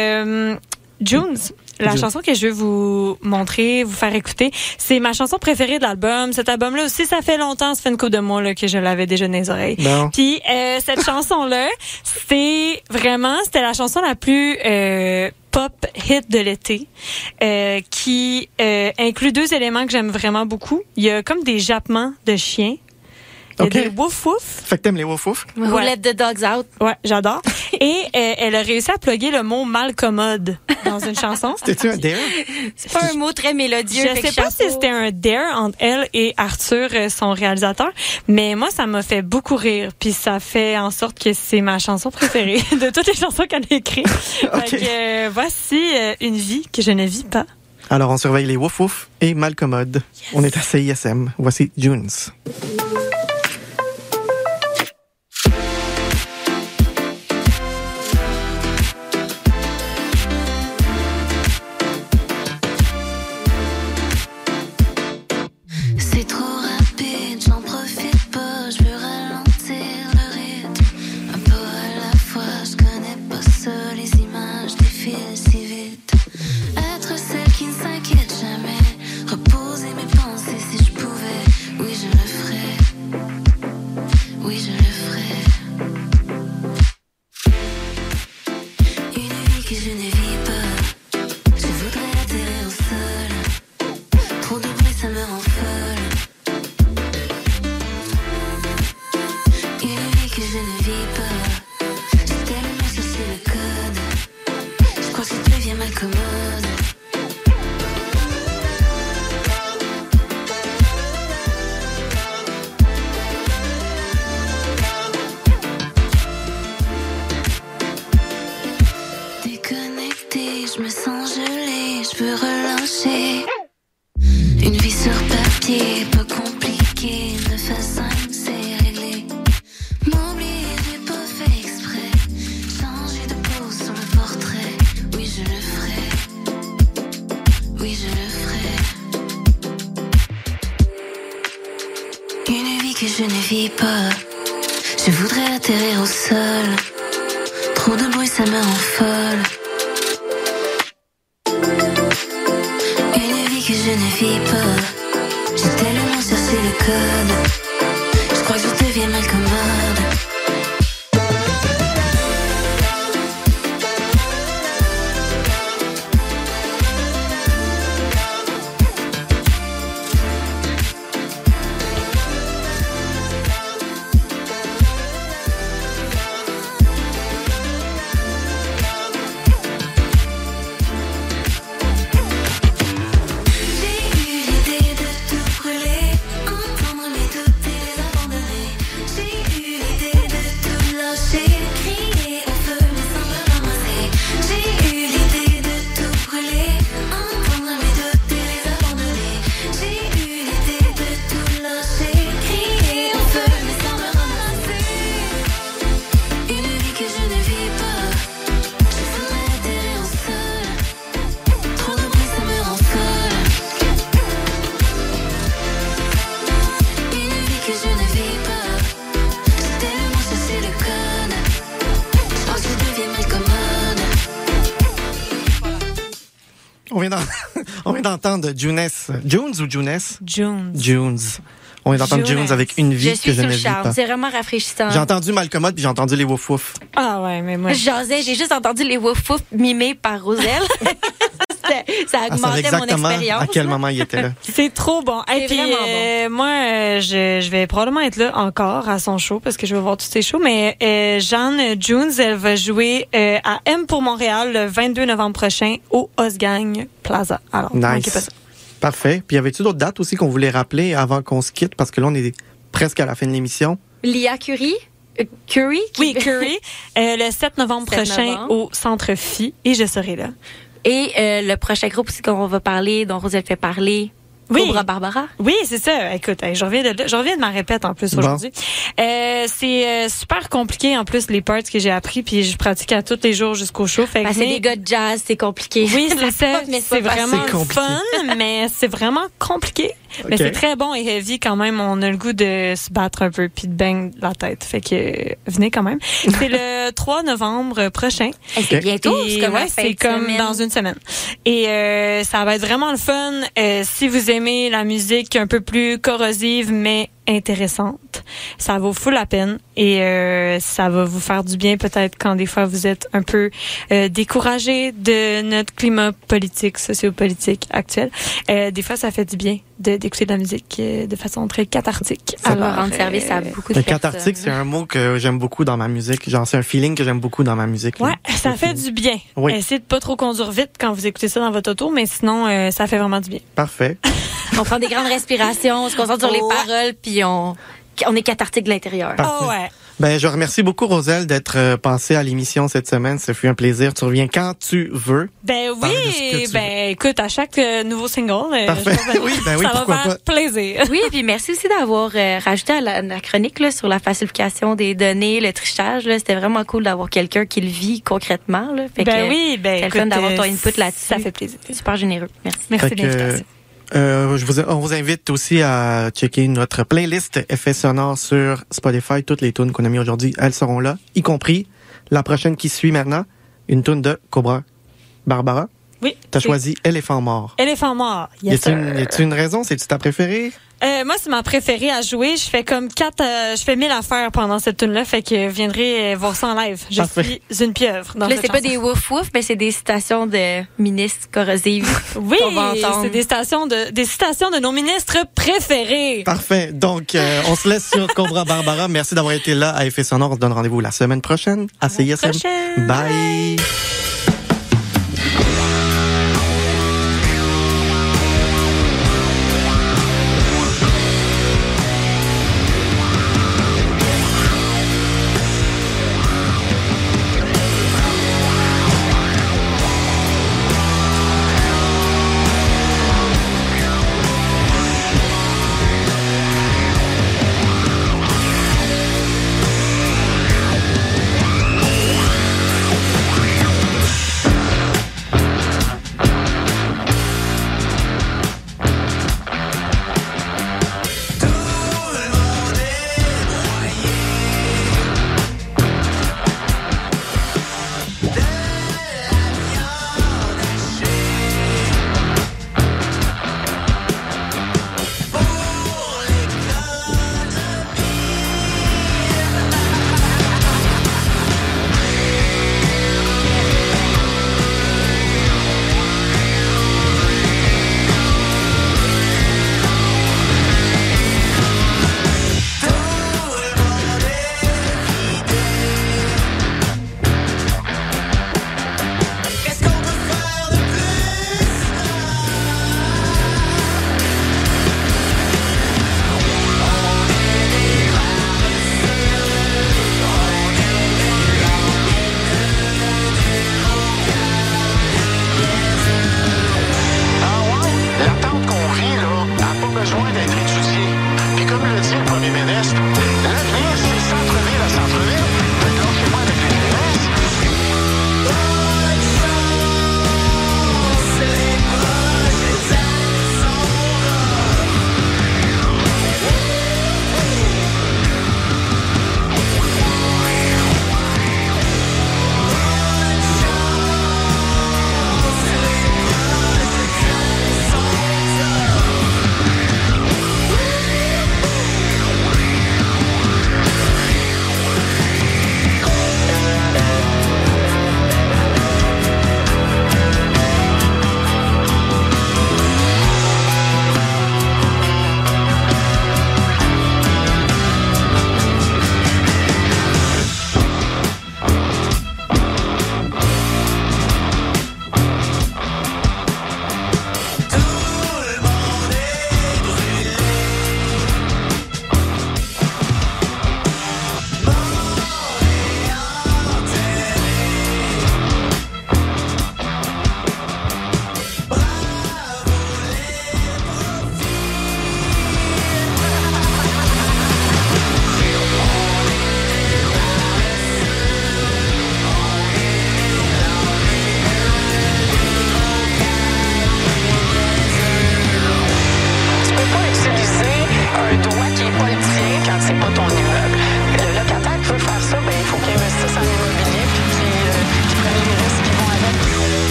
Junes. La Junes. chanson que je veux vous montrer, vous faire écouter, c'est ma chanson préférée de l'album. Cet album-là aussi, ça fait longtemps, ça fait une couple de mois là, que je l'avais déjà dans les oreilles. Bon. Puis cette chanson-là, c'était la chanson la plus pop hit de l'été, qui inclut 2 éléments que j'aime vraiment beaucoup. Il y a comme des jappements de chiens. Il y a OK. des wouf wouf. Fait que t'aimes les wouf wouf? Who let the dogs out? Ouais, j'adore. Et elle a réussi à plugger le mot malcommode dans une chanson. C'était-tu un dare? C'est pas un mot très mélodieux. Je sais pas si c'était un dare entre elle et Arthur, son réalisateur, mais moi, ça m'a fait beaucoup rire. Puis ça fait en sorte que c'est ma chanson préférée de toutes les chansons qu'elle a écrites. OK. Fait que, voici une vie que je ne vis pas. Alors, on surveille les wouf wouf et Malcommode. On est à CISM. Voici Junes. C'est trop rapide, j'en profite pas, je veux ralentir le rythme. Un peu à la fois, je connais pas ça, les images défilent si vite. Être celle qui ne s'inquiète jamais, reposer mes pensées si je pouvais. Oui, je le ferais, oui, je le ferais. Une vie que je ne vis pas, je voudrais atterrir au sol. Trop de bruit, ça me rend folle. Une vie que je ne vis pas. J'ai tellement cherché le code. Je crois que je deviens malcommode. Déconnectée, je me sens gelée, je veux relâcher. Une vie sur papier, pas compliquée, 9 à 5, c'est réglé. M'oublier, j'ai pas fait exprès. Changer de pose sur le portrait. Oui, je le ferai. Oui, je le ferai. Une vie que je ne vis pas. Je voudrais atterrir au sol. Trop de bruit, ça me rend folle. Une vie que je ne vis pas. J'ai tellement cherché le code. Je crois que je deviens malcommode. on vient d'entendre Junes ou Junes? Junes. On vient d'entendre Junes avec Une vie Je suis que je sous ne le vis charme. pas. C'est vraiment rafraîchissant. J'ai entendu Malcolm puis j'ai entendu les Wouf Wouf. Ah ouais, mais moi... Je jasais, j'ai juste entendu les wouf wouf mimés par Roselle. Ça Ah, savait augmentait mon exactement expérience. à quel moment il était là. C'est trop bon. C'est Et puis, vraiment moi, je vais probablement être là encore à son show parce que je vais voir tous ses shows. Mais Jeanne Junes, elle va jouer à M pour Montréal le 22 novembre prochain au Osgang Plaza. Alors, manquez pas Nice. ça. Parfait. Puis y avait-tu d'autres dates aussi qu'on voulait rappeler avant qu'on se quitte? Parce que là, on est presque à la fin de l'émission. Lia Curie. Curry? Oui, Curry, le 7 novembre 7 prochain novembre. au Centre Phi et je serai là. Et le prochain groupe aussi qu'on va parler, dont Roselle fait parler, Oui. Cobra Barbara. Oui, c'est ça. Écoute, je reviens de ma répète en plus Bon. aujourd'hui. C'est super compliqué en plus les parts que j'ai appris puis je pratique à tous les jours jusqu'au show. Fait que C'est des gars de jazz, c'est compliqué. oui, c'est ça. Mais C'est pas vraiment C'est compliqué. fun, mais c'est vraiment compliqué. Mais Ok. c'est très bon et heavy quand même. On a le goût de se battre un peu puis de bang la tête. Fait que venez quand même. C'est le 3 novembre prochain. Hey, c'est Ok. bientôt. Et C'est comme, ouais, la fin c'est de comme semaine. dans une semaine. Et ça va être vraiment le fun. Si vous aimez la musique un peu plus corrosive mais intéressante, ça vaut full la peine et ça va vous faire du bien peut-être quand des fois vous êtes un peu découragé de notre climat politique, sociopolitique actuel. Des fois, ça fait du bien d'écouter de la musique de façon très cathartique. Ça va rendre service à beaucoup de Le personnes. cathartique, c'est un mot que j'aime beaucoup dans ma musique. Genre, c'est un feeling que j'aime beaucoup dans ma musique. Ouais, là. ça Le fait feeling. du bien. Oui. Essayez de pas trop conduire vite quand vous écoutez ça dans votre auto, mais sinon, ça fait vraiment du bien. Parfait. On prend des grandes respirations, on se concentre sur les Ouais. paroles, puis on est cathartique de l'intérieur. Parfait. Oh ouais. Ben, je remercie beaucoup Roselle d'être passée à l'émission cette semaine. Ça fut un plaisir. Tu reviens quand tu veux. Ben Parle de ce que oui, tu ben écoute, à chaque nouveau single, Parfait. je vais revenir. Oui, ben oui, ça pourquoi va faire plaisir. Oui, puis merci aussi d'avoir rajouté à la chronique là, sur la falsification des données, le trichage. Là. C'était vraiment cool d'avoir quelqu'un qui le vit concrètement. Là. Fait Ben que oui, ben c'est le fun écoute, d'avoir ton input là-dessus. ça fait plaisir. Super généreux. Merci. Merci Fait de que, l'invitation. on vous invite aussi à checker notre playlist Effets sonores sur Spotify. Toutes les tunes qu'on a mis aujourd'hui, elles seront là, y compris la prochaine qui suit maintenant, une tune de Cobra Barbara. Oui. T'as c'est choisi Éléphant mort. Éléphant mort. Y Yes, sir. a-t-il une raison? C'est-tu ta préférée? Moi, c'est ma préférée à jouer. Je fais comme je fais 1000 affaires pendant cette tune-là, fait que viendrez voir ça en live. Je Parfait. suis une pieuvre dans Là, cette c'est pas chanson. des wouf wouf, mais c'est des citations de ministres corrosives. Oui, qu'on va entendre. c'est des citations de nos ministres préférés. Parfait. Donc, on se laisse sur Cobra Barbara. Merci d'avoir été là à Effets sonores. On se donne rendez-vous la semaine prochaine à CISM. prochaine. Bye.